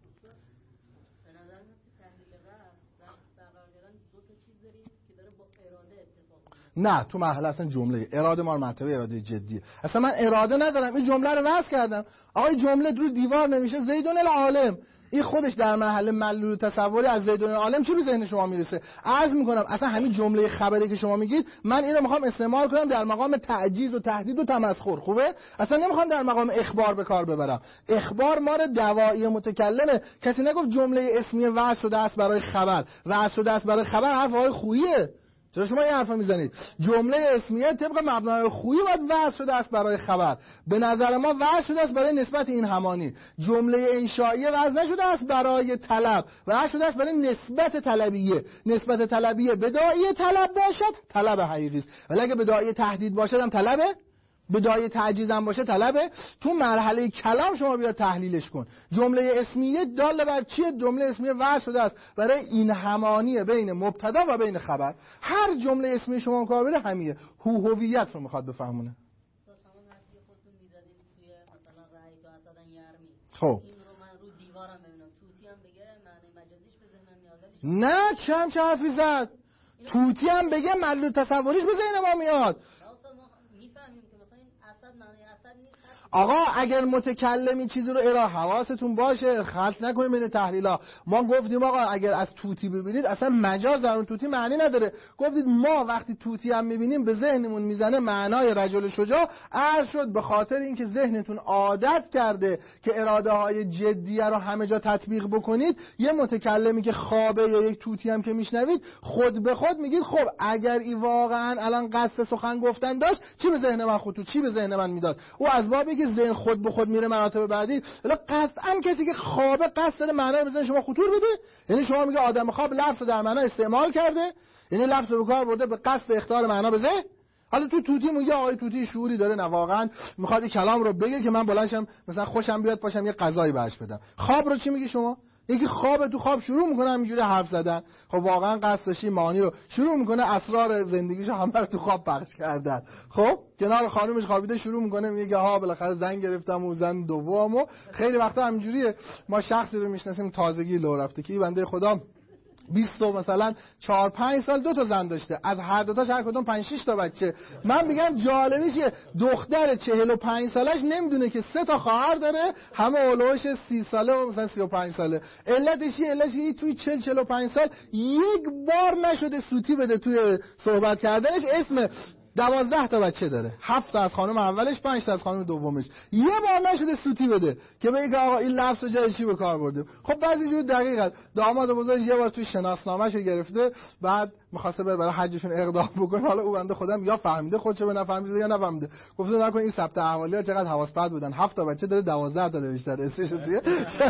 نه تو مرحله اصلا جمله اراده ما مرتبه اراده جدیه. اصلا من اراده ندارم، این جمله رو وضع کردم. آقای جمله رو دیوار نمیشه زیدون العالم، این خودش در مرحله معلول تصوری از زیدون العالم چی به ذهن شما میرسه؟ عرض میکنم اصلا همین جمله خبری که شما میگید من اینو میخوام استعمال کنم در مقام تعجیز و تهدید و تمسخر. خوبه؟ اصلا نمیخوام در مقام اخبار به کار ببرم. اخبار ما رو دوایی متکلمه. کسی نگفت جمله اسمیه وضع شده است برای خبر، وضع شده است برای خبر حرف آقای خوییه. چرا شما این حرفا میزنید؟ جمله اسمیه طبق مبنای خویی باید وضع شده است برای خبر. به نظر ما وضع شده است برای نسبت این همانی. جمله انشائیه وضع نشده است برای طلب، وضع شده است برای نسبت طلبیه. نسبت طلبیه بداعی طلب باشد طلب حقیقی است، ولی اگه بداعی تهدید باشد هم طلبه، بداعی تعجیز هم باشه طلبه. تو مرحله کلام شما بیا تحلیلش کن. جمله اسمیه دال بر چیه؟ جمله اسمیه وضع شده است برای این همانی بین مبتدا و بین خبر. هر جمله اسمی شما کار بره همیه، هو هویت رو میخواد بفهمونه. خب نه چم چه حرفی زد؟ توتی هم بگه ملول تصوریش به ذهن ما میاد. آقا اگر متکلمی چیزی رو ارائه حواستون باشه، خلط نکنید بین تحلیل‌ها. ما گفتیم آقا اگر از توتی ببینید اصلا مجاز در اون توتی معنی نداره. گفتید ما وقتی توتی هم میبینیم به ذهنمون میزنه معنای رجل شجاع. عرض شد به خاطر اینکه ذهنتون عادت کرده که اراده های جدیه رو همه جا تطبیق بکنید، یه متکلمی که خوابه یا یک توتی هم که میشنوید خود به خود میگید خب اگر این واقعا الان قصد سخن گفتن داشت چی به ذهن من خطور، چی به ذهن من میداد؟ او از بابی که ذهن خود به خود میره مراتب بعدی. ولی قطعا کسی که خوابه قصد داره معنی به ذهن شما خطور بده. یعنی شما میگه آدم خواب لفظ در معنا استعمال کرده، یعنی لفظ به کار برده به قصد اخطار معنا به ذهن. حالا تو توتی میگه آقای توتی شعوری داره، نه واقعا میخواد این کلام رو بگه که من بلندشم مثلا خوشم بیاد پاشم یه غذایی بهش بدم. خواب رو چی میگی شما؟ یکی خواب تو خواب شروع میکنه همینجوری حرف زدن. خب واقعا قصد داشتی معانی رو شروع میکنه اسرار زندگیشو همه رو تو خواب پخش کردن. خب کنار خانومش خوابیده شروع میکنه میگه ها بالاخره زن گرفتم و زن دومو. خیلی وقتا همینجوریه. ما شخصی رو میشناسیم تازگی لو رفته که این بنده خدا بیست و مثلا چهار پنج سال دو تا زن داشته، از هر دو تاش هر کدوم پنج شش تا بچه. من میگم جالبیش چیه؟ دختر چهل و پنج سالش نمیدونه که سه تا خواهر داره، همه اولوش سی ساله و مثلا سی و پنج ساله. علتش چیه؟ علتش اینه توی چهل چهل و پنج سال یک بار نشده سوتی بده توی صحبت کردنش. اسم دوازده تا بچه داره، هفت تا از خانم اولش، پنج تا از خانم دومش. یه بار نشده سوتی بده که بگه آقا این لفظ جای چی به کار بردیم. خب بعضی جور دقیقاً داماد بزرگ یه بار توی شناسنامه‌شو گرفته، بعد می‌خواسته بره برای حجشون اقدام بکنه. حالا او بنده خودم یا فهمیده خودشو به نفهمیده یا نفهمیده، گفته نکن این ثبت احوالی‌ها چقدر حواس پرت بودن، هفت تا بچه داره دوازده تا نوشته اسمش توی.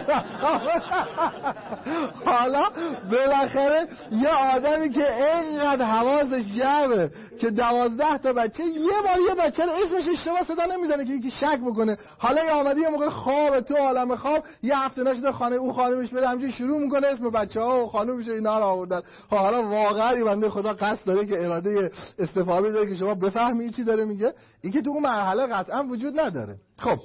حالا بالاخره یه آدمی که اینقدر حواسش جمعه که دوازده تا بچه یه بار یه بچه رو اسمش اشتباه صدا نمیزنه که یکی شک بکنه. حالا یه آمدی یه موقع خواب تو عالم خواب یه هفته نشده خانه اون خانمش بره همینجوری شروع میکنه اسم بچه‌ها و خانومش اینا رو آوردن. حالا واقعا این بنده خدا قصد داره که اراده استفاده داره که شما بفهمی چی داره میگه. این که تو اون مرحله قطعا وجود نداره. خب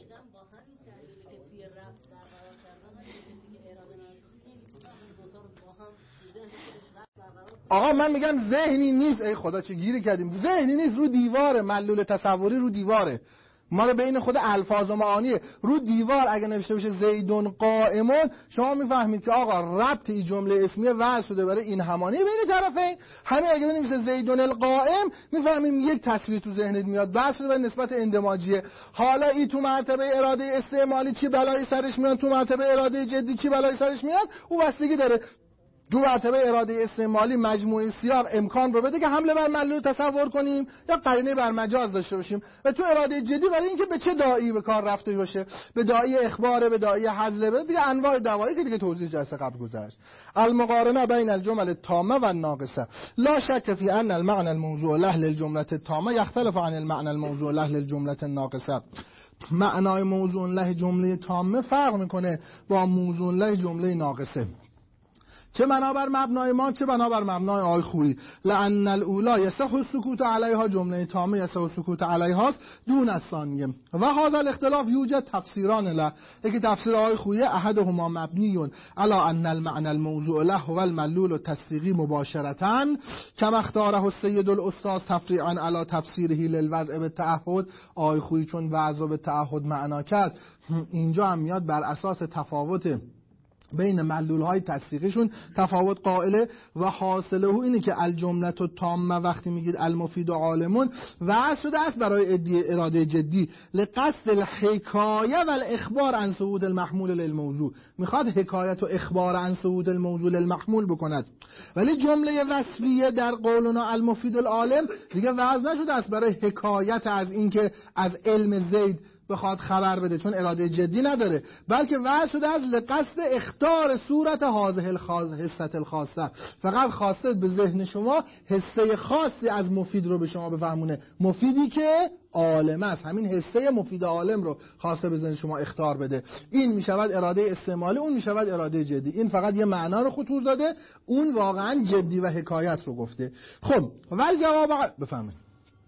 آقا من میگم ذهنی نیست، ای خدا چه گیری کردیم، ذهنی نیست، رو دیواره، معلول تصوری رو دیواره، ما رو بین خود الفاظ و معانیه. رو دیوار اگه نوشته بشه زیدون قائمون، شما میفهمید که آقا ربط این جمله اسمیه وضع شده برای این همانی بین طرفین. همین اگه بنویسه زیدون القائم، میفهمیم یک تصویر تو ذهنت میاد، وضع شده برای نسبت اندماجیه. حالا این تو مرتبه اراده استعمالی چی بلای سرش میاد، تو مرتبه اراده جدی چی بلای سرش میاد، او بستگی داره. دو مرتبه اراده استعمالی مجموعه سیاق امکان رو بده که حمله بر معلول تصور کنیم یا قرینه بر مجاز داشته باشیم، و تو اراده جدی برای اینکه به چه داعی به کار رفته باشه، به داعی اخباره، به داعی حذله، به دیگه انواع دعوایی که دیگه توضیح جلسه قبل گذشت. المقارنه بین الجمل التامه و الناقصه لا شک فی ان المعنى الموضوع له للجمله التامه یختلف عن المعنى الموضوع له للجمله الناقصه. معنای موضوع له جمله تامه فرق میکنه با موضوع له جمله ناقصه، چه بنابر مبنای ما چه بنابر مبنای آی خویی. لأن الاولا یصح السکوت علیها، جمله تامه یصح السکوت علیها دون الثانیه. و هذا الاختلاف یوجد تفسیران له. یکی تفسیر آی خویی احدهما مبنی علی ان المعنى الموضوع له هو المدلول التصدیقی مباشرة كما اختاره السید الاستاذ تفریعا علی تفسیره للوضع بالتعهد. آی خویی چون وضع رو به تعهد معنا کرد، اینجا هم میاد بر اساس تفاوت بین معلول‌های تصدیقیشون تفاوت قائله. و حاصله اینه که الجمله التامه وقتی میگید المفید و عالمون وضع شده است برای اراده جدی لقصد الحکایه و الاخبار عن صعود المحمول للموضوع، میخواد حکایت و اخبار عن صعود الموضوع للمحمول بکند. ولی جمله وصفیه در قولنا المفید العالم دیگه وضع نشده است برای حکایت از اینکه از علم زید بخواد خبر بده، چون اراده جدی نداره، بلکه وضع شده از لقصد اختار صورت حاضه الخاص حست الخاصه، فقط خواسته به ذهن شما حسه خاصی از مفید رو به شما بفهمونه، مفیدی که عالم است، همین حسه مفید عالم رو خواسته به ذهن شما اختار بده. این میشود اراده استعمالی، اون میشود اراده جدی. این فقط یه معنا رو خطور داده، اون واقعا جدی و حکایت رو گفته. خب ول جواب بفهمید.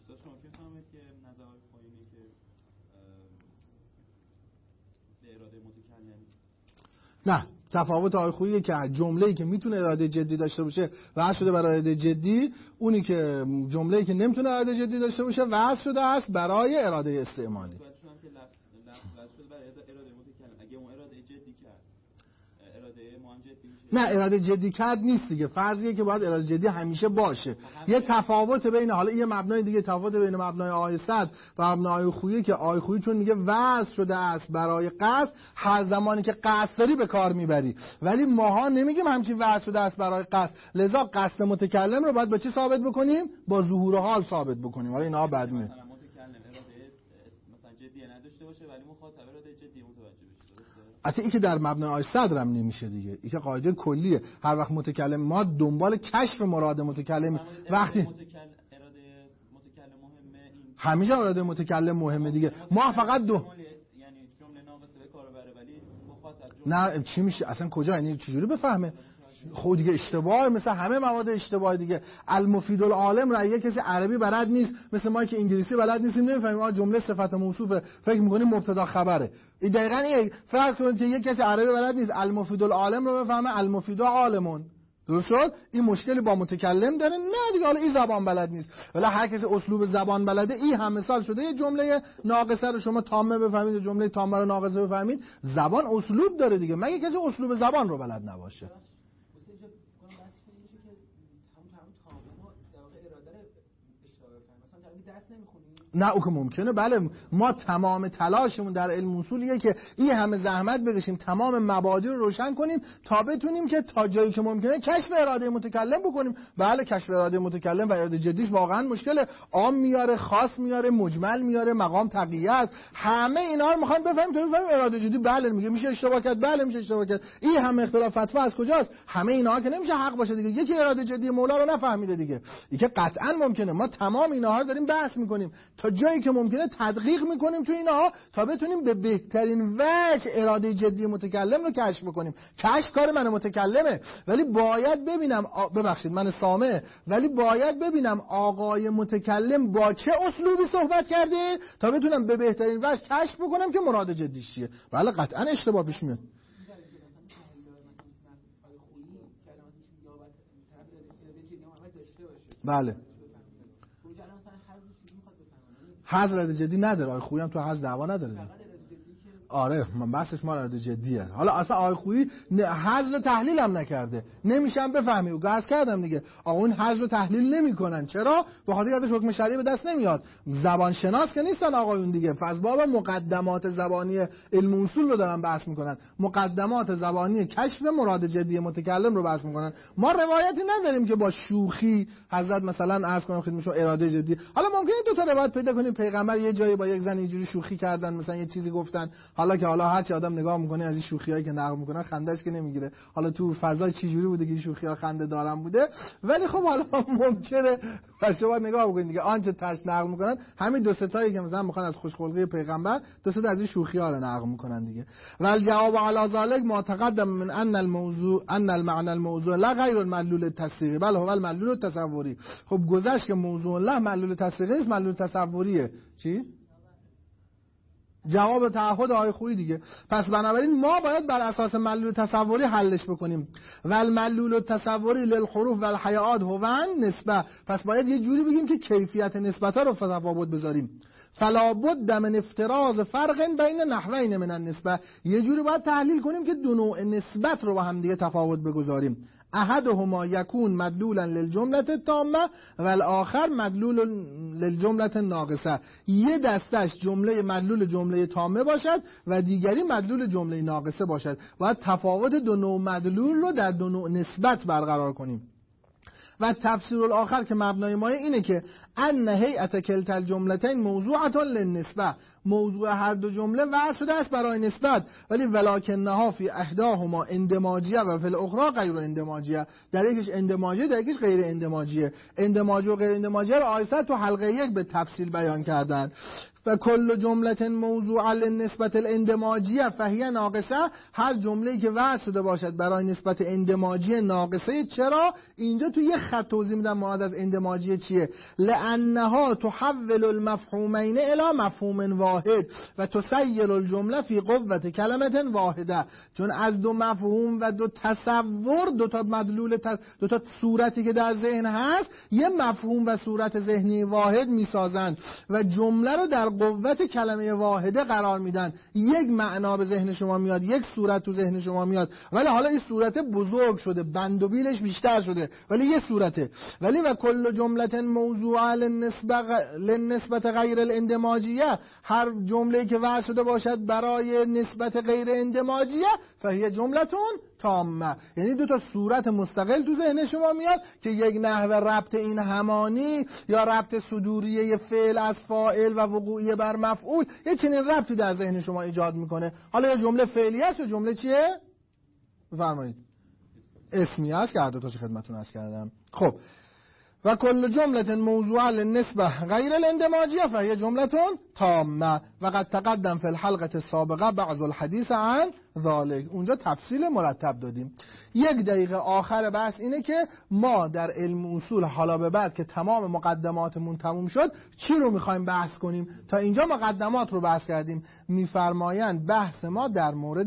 نه، تفاوت آی خوییه که جمله‌ای که میتونه اراده جدی داشته باشه وضع شده برای اراده جدی، اونی که جمله‌ای که نمیتونه اراده جدی داشته باشه وضع شده است برای اراده استعمالی. اگه اون اراده جدی کرد اراده ما جدی میشه. نه اراده جدی کرد نیست دیگه، فرضیه که باید اراده جدی همیشه باشه. یه تفاوت بین حالا یه مبنای دیگه، تفاوت بین مبنای آی صد و مبنای خویی که آی خویی چون میگه وضع شده است برای قصد، هر زمانی که قصد داری به کار میبری، ولی ماها نمیگیم همچین وضع شده است برای قصد، لذا قصد متکلم رو باید با چی ثابت بکنیم؟ با ظهور حال ثابت بکنیم. حالا اینا بعد می مثلا متکلم اراده مثلا جدی نداشته باشه ولی مخاطب اراده جدی متوجه بشه، درسته؟ حتی ای که در مبنای آی صدر هم نمیشه دیگه، ای که قاعده کلیه. هر وقت متکلم ما دنبال کشف مراد متکلم، وقتی اراده متکلم مهمه، این همیشه اراده متکلم مهمه دیگه. ما فقط دو یعنی جمله ناقصه به کار بره ولی مخاطب نه چی میشه اصلا کجا، یعنی چجوری بفهمه؟ خود دیگه اشتباه، مثل همه مواد اشتباه دیگه. المفید العالم را یه کسی عربی بلد نیست، مثل ما که انگلیسی بلد نیستیم نمیفهمیم آ جمله صفت موصوفه، فکر میکنیم مبتدا خبره. این دقیقاً این فرض کنید که یه کسی عربی بلد نیست المفید العالم رو بفهمه المفید عالمون، درست شد؟ این مشکلی با متکلم داره؟ نه دیگه، حالا این زبان بلد نیست، ولی هر کسی اسلوب زبان بلده. این هم مثال شده یه جمله ناقصه رو شما تامه بفهمید، جمله تامه رو ناقصه بفهمید. زبان اسلوب داره دیگه، مگه کسی اسلوب زبان رو بلد نباشه؟ نه او که ممکنه، بله ما تمام تلاشمون در علم اصولیه که این همه زحمت بکشیم تمام مبادی رو روشن کنیم تا بتونیم که تا جایی که ممکنه کشف اراده متکلم بکنیم. بله کشف اراده متکلم و اراده جدیش واقعا مشکله، عام میاره، خاص میاره، مجمل میاره، مقام تقیه است، همه اینا رو میخوان بفهمیم تا بفهمیم اراده جدی. بله میگه میشه اشتباه کرد، بله میشه اشتباه کرد. این همه اختلاف فتوا از کجاست؟ همه اینا که نمیشه حق باشه دیگه، یکی اراده جدی مولا رو نفهمیده دیگه. این که قطعا ممکنه. ما تمام اینا رو داریم بحث میکنیم تا جایی که ممکنه تدقیق میکنیم تو اینها تا بتونیم به بهترین وجه اراده جدی متکلم رو کشف بکنیم. کشف کار من متکلمه، ولی باید ببینم آ... ببخشید من سامع، ولی باید ببینم آقای متکلم با چه اسلوبی صحبت کرده تا بتونم به بهترین وجه کشف بکنم که مراد جدیش چیه. بله قطعا اشتباه پیش میاد. بله. حذف رد جدی نداره، آقای خویی هم تو حذف دعوا نداره. آره من بحثش ما رد جدیه. حالا اصلا آقای خویی حذف تحلیل هم نکرده، نمیشم بفهمی و گرس کردم دیگه. آقا اون حذف تحلیل نمیکنن، چرا؟ به خاطر اینکه حکم شرعی به دست نمیاد. زبان شناس که نیستن آقایون دیگه. فاز باب مقدمات زبانی علم اصول رو دارن بحث میکنن، مقدمات زبانی کشف مراد جدی متکلم رو بحث میکنن. ما روایتی نداریم که با شوخی حضرت مثلا عرض کنم خدمتشون اراده جدی. حالا ممکنه دو تا روایت پیدا کنیم پیغمبر یه جایی با یک زن اینجوری شوخی کردن، مثلا یه چیزی گفتن، حالا که حالا هر چی آدم نگاه میکنه از این شوخیایی که نقل میکنن خندش که نمیگیره، حالا تو فضای چه جوری بوده که این شوخی‌ها خنده دارن بوده. ولی خب حالا ممکنه شما نگاه بکنید دیگه آنچه تاش نقل میکنن همین دو سه تایی که مثلا میخوان از خوشخلقی پیغمبر دو سه تا از این شوخی‌ها رو نقل میکنن دیگه. والجواب علی ذلک ما تقدم من ان الموضوع ان المعنى الموضوع لا غیر المدلول التصدیقی بل هو المدلول التصوری. خب گذشت که موضوع لا مدلول تصدیقی است، مدلول تصوریه. چی؟ جواب تعهد آقای خویی دیگه. پس بنابراین ما باید بر اساس مدلول تصوری حلش بکنیم. والمدلول التصوری للحروف والحیات هو نسبه. پس باید یه جوری بگیم که کیفیت نسبت‌ها رو تفاوت بذاریم. فلا بد من افتراض فرق بین نحوین من النسبه. یه جوری باید تحلیل کنیم که دو نوع نسبت رو با هم دیگه تفاوت بگذاریم. احدهما یکون مدلولا للجمله التامه والآخر مدلول للجمله الناقصه. یه دستش جمله مدلول جمله تامه باشد و دیگری مدلول جمله ناقصه باشد. باید تفاوت دو نوع مدلول رو در دو نوع نسبت برقرار کنیم. و تفسیر الاخر که مبنای ما اینه که ان هیئت کلتا الجملتین موضوعه للنسبه. موضوع هر دو جمله وضع شده است برای نسبت، ولی ولکنها فی احداهما اندماجیه و فی الاخرى غیر اندماجیه. در یکیش اندماجیه در یکیش غیر اندماجیه. اندماجی و غیر اندماجیه رو آیسا تو حلقه یک به تفصیل بیان کردن. و کل جمله موضوع للنسبه الاندماجیه فهی ناقصه. هر جمله‌ای که وضع شده باشد برای نسبت اندماجی ناقصه. چرا؟ اینجا تو یه خط توضیح میدم مراد از اندماجی چیه. لانها تحول المفهومین الی مفهوم واحد و تسیل الجمله فی قوه کلمه واحده. چون از دو مفهوم و دو تصور دو تا مدلول ت... دو تا صورتی که در ذهن هست یه مفهوم و صورت ذهنی واحد میسازند و جمله رو در قوت کلمه واحده قرار میدن. یک معنا به ذهن شما میاد، یک صورت تو ذهن شما میاد، ولی حالا این صورت بزرگ شده، بند و بیلش بیشتر شده، ولی یه صورته. ولی و کل جمله موضوع للنسبه للنسبه غیر الاندماجیه. هر جمله‌ای که وضع شده باشد برای نسبت غیر اندماجیه فهی جملتون تامه. یعنی دو تا صورت مستقل تو ذهن شما میاد که یک نحوه ربط این همانی یا ربط صدوریه فعل از فاعل و وقوعی بر مفعول یه چنین ربطی در ذهن شما ایجاد میکنه. حالا یا جمله فعلی است یا جمله چیه؟ بفرمایید. اسمی است که هر دو تاش خدمتتون عرض کردم. خب و کل جمله موضوع للنسبه غیر الاندماجیه فهی جملتون تامه و قد تقدم فی الحلقه السابقه بعض الحدیث عن ذالک. اونجا تفصیل مرتب دادیم. یک دقیقه آخر بحث اینه که ما در علم اصول حالا به بعد که تمام مقدماتمون تموم شد چی رو میخوایم بحث کنیم. تا اینجا مقدمات رو بحث کردیم. میفرمایند بحث ما در مورد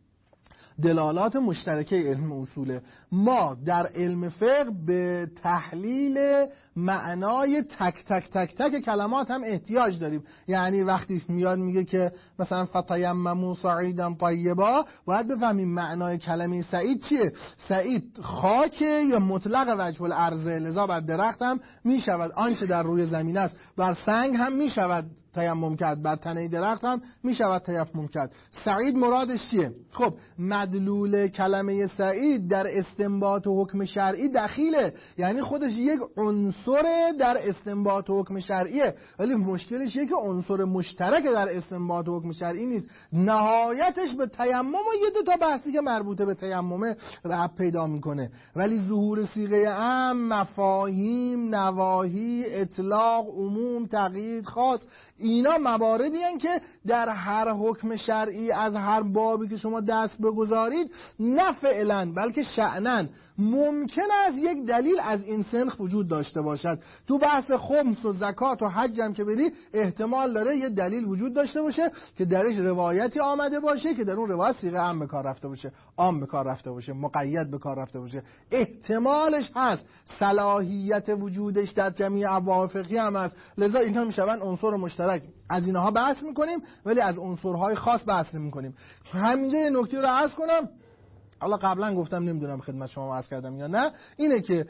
دلالات مشترکه علم اصوله. ما در علم فقه به تحلیل معنای تک تک تک تک کلمات هم احتیاج داریم. یعنی وقتی میاد میگه که مثلا فتیمموا صعیدا طیبا باید بفهمیم معنای کلمه سعید چیه. سعید خاکه یا مطلق وجه الارض. لذا بر درخت هم میشود آنچه در روی زمین است بر سنگ هم میشود تیمم کرد، بر تنه درخت هم می شود تیمم کرد. سعید مرادش چیه؟ خب مدلول کلمه سعید در استنباط و حکم شرعی دخیله، یعنی خودش یک عنصر در استنباط و حکم شرعیه، ولی مشکلش اینه که عنصر مشترک در استنباط و حکم شرعی نیست. نهایتش به تیمم و یه دو تا بحثی که مربوطه به تیممه ربط پیدا میکنه، ولی ظهور صیغه عام، مفاهیم، نواهی، اطلاق، عموم، تقیید، خاص، اینا مواردی هستند که در هر حکم شرعی از هر بابی که شما دست بگذارید نه فعلا بلکه شأنن ممکن است یک دلیل از این سنخ وجود داشته باشد. تو بحث خمس و زکات و حج هم که بری احتمال داره یه دلیل وجود داشته باشه که درش روایتی آمده باشه که در اون روایت صیغه عام به کار رفته باشه، عام به کار رفته باشه، مقید به کار رفته باشه. احتمالش هست. صلاحیت وجودش در جمعی ابواب فقهی هم هست. لذا اینها میشون عنصر مشترک. از اینها بحث میکنیم ولی از عنصرهای خاص بحث نمیکنیم. همینجا یه نکته رو عرض کنم، حالا قبلا گفتم نمیدونم خدمت شما عرض کردم یا نه، اینه که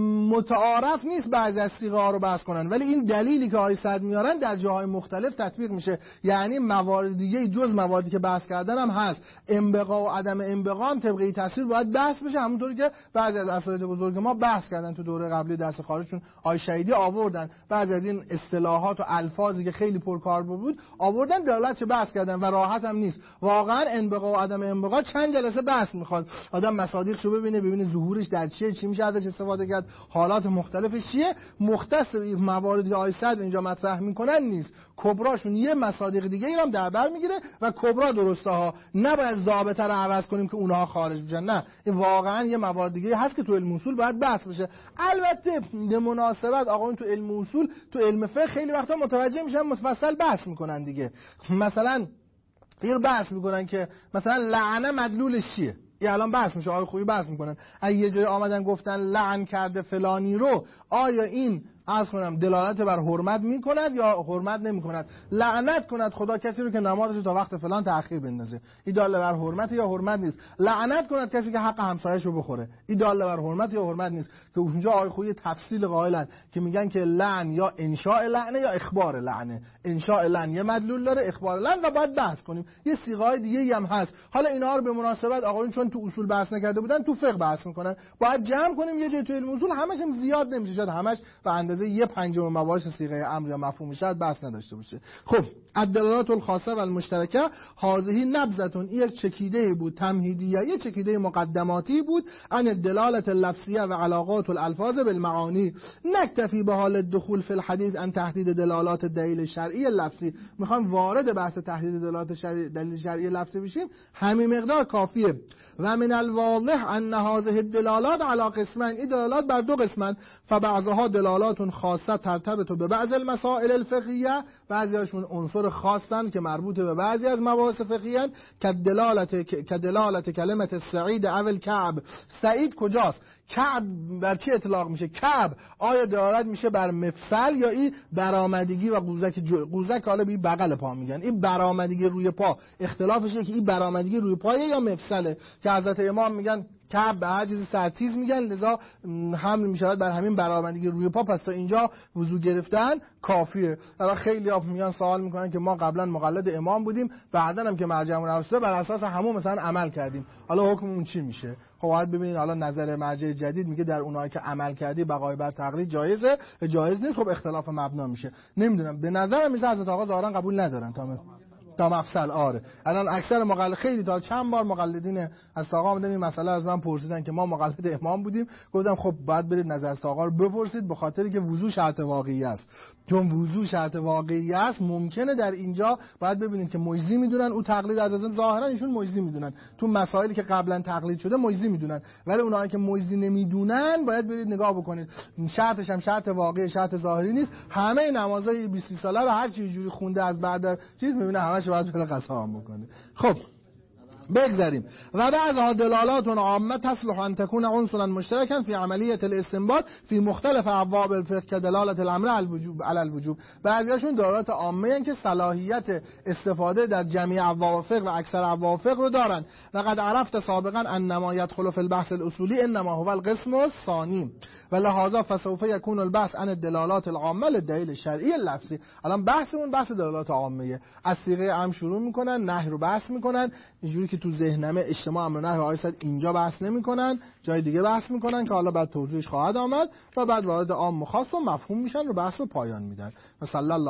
متعارف نیست بعضی از صیغه ها رو بحث کنن، ولی این دلیلی که آقای سعد میارن در جاهای مختلف تطبیق میشه. یعنی موارد دیگه جز مواردی که بحث کردن هم هست. انبقا و عدم انبقا هم طبقه تفسیر باید بحث بشه، همونطوری که بعضی از اساتید بزرگ ما بحث کردن تو دوره قبلی درس خارجشون. آقای شهیدی آوردن بعضی از این اصطلاحات و الفاظی که خیلی پرکار بود آوردن، دلالت چه بحث کردن و راحت هم نیست. واقعا انبقا و عدم انبقا چند جلسه بحث میخواد. آدم مصادیقشو ببینه، ببینه ظهورش در چیه، چی میشه ازش استفاده کرد، حالات مختلفش چیه. مختص مواردی که آقای سعد اینجا مطرح میکنن نیست. کبراشون یه مصادیق دیگه ای هم در بر میگیره و کبرا درسته ها. نباید ضابطه رو عوض کنیم که اونها خارج بشن، نه، این واقعا یه موارد دیگه هست که تو علم اصول باید بحث بشه. البته به مناسبت آقایون تو علم اصول، تو علم فقه خیلی وقتا متوجه میشن مفصل بحث میکنن دیگه. مثلا یه بحث میکنن که مثلا لعنه مدلولش چیه. یه الان بحث میشه، آقای خویی بحث میکنن اگه یه جای آمدن گفتن لعن کرده فلانی رو، آیا این عرض کنم دلالت بر حرمت میکند یا حرمت نمیکند؟ لعنت کند خدا کسی رو که نمازش رو تا وقت فلان تأخیر بندازه، این داله بر حرمت یا حرمت نیست. لعنت کند کسی که حق همسایه‌شو بخوره، این داله بر حرمت یا حرمت نیست. که اونجا آقای خویی تفصیل قائلن که میگن که لعن یا انشاء لعنه یا اخبار لعنه. انشاء لعن یه مدلول داره، اخبار لعن و باید بحث کنیم. یه صیغه‌های دیگه‌ای هم هست. حالا اینا رو به مناسبت آقایون چون تو اصول بحث نکرده بودن تو فقه بحث میکنن، باید جمع کنیم. یه جای تو علم اصول همش هم زیاد نمیشه، شاید همش به اندازه یه پنجم مباحث صیغه امر یا مفهوم شاید بحث نداشته باشه. خب الدلالات الخاصه و المشترکه هذه نبذتون، این یک چکیده بود تمهیدیه، یک چکیده مقدماتی بود عن الدلالت اللفظیه و علاقات الالفاظ بالمعانی. نکتفی به حال الدخول فی الحدیث عن تحدید دلالات دلیل شرعی لفظی. میخوام وارد بحث تحدید دلالات شرعی دلیل شرعی لفظی بشیم، همین مقدار کافیه. و من الواضح ان هذه الدلالات علی قسمین، این دلالات بر دو قسمن. فبعضها دلالات خاصه ترتبط به بعض المسائل الفقهیه، بعضیاشون عنصر خاصن که مربوط به بعضی از مباحث فقهی ان. که دلالت که دلالت کلمه سعید او الکعب. سعید کجاست؟ کعب بر چی اطلاق میشه؟ کعب آیا دلالت میشه بر مفصل یا این برآمدگی و قوزک جو... قوزک حالا به بغل پا میگن، این برآمدگی روی پا اختلافشه که این برآمدگی روی پای یا مفصله. که حضرت امام میگن کعب به هر چیزی سرتیز میگن، لذا حمل میشود بر همین برآمدگی روی پا، پس تا اینجا وضو گرفتن کافیه. حالا خیلی ها میان سوال میکنن که ما قبلا مقلد امام بودیم، بعدن هم که مرجع نوشته بر اساس همون مثلا عمل کردیم، حالا حکم اون چی میشه؟ خب باید ببینید حالا نظر مرجع جدید میگه در اونایی که عمل کردی بقای بر تقلید جایزه، جایز نیست. خب اختلاف مبنا میشه. نمیدونم، به نظرم میاد حضرت آقا ظاهرا قبول ندارن تا تا مفصل. آره الان اکثر مقلد خیلی تا چند بار مقلدین از آقا اومدن این مسئله از من پرسیدن که ما مقلد امام بودیم، گفتم خب باید برید نظر از آقا رو بپرسید، به خاطری که وضو شرط واقعی است. چون وضو شرط واقعی است ممکنه در اینجا باید ببینید که مجزی میدونن او تقلید از ازم، ظاهرا ایشون مجزی میدونن تو مسائلی که قبلا تقلید شده مجزی میدونن، ولی اونایی که مجزی نمیدونن باید برید نگاه بکنید. شرطش هم شرط واقعی، شرط ظاهری نیست. همه نمازهای بیست ساله رو هر چی جوری خونده از بعد چیز میبینه همش باید بره قسام بکنه. خب بگذاریم. و بعضها دلالات عامه تصلح ان تكون عنصرا مشتركا في عمليه الاستنباط في مختلف ابواب الفقه كدلاله الامر على الوجوب على الوجوب. بعضیاشون دلالات عامه ان که صلاحیت استفاده در جميع ابواب فقه و اکثر ابواب فقه رو دارن. لقد عرفت سابقا ان ما يدخل في البحث الاصولي انما هو القسم الثاني ولهذا فسوف يكون البحث عن الدلالات العامه للدليل الشرعي اللفظي. الان بحثمون بحث دلالات عامه. از صیغه عام شروع میکنن، نهی رو بحث میکنن، اینجوری که تو ذهنمه اجتماع امر نهی آیه صد اینجا بحث نمیکنن، جای دیگه بحث میکنن که حالا بعد توضیحش خواهد آمد و بعد وارد عام و خاص و مفهوم میشن و بحث رو پایان میدن. مثلا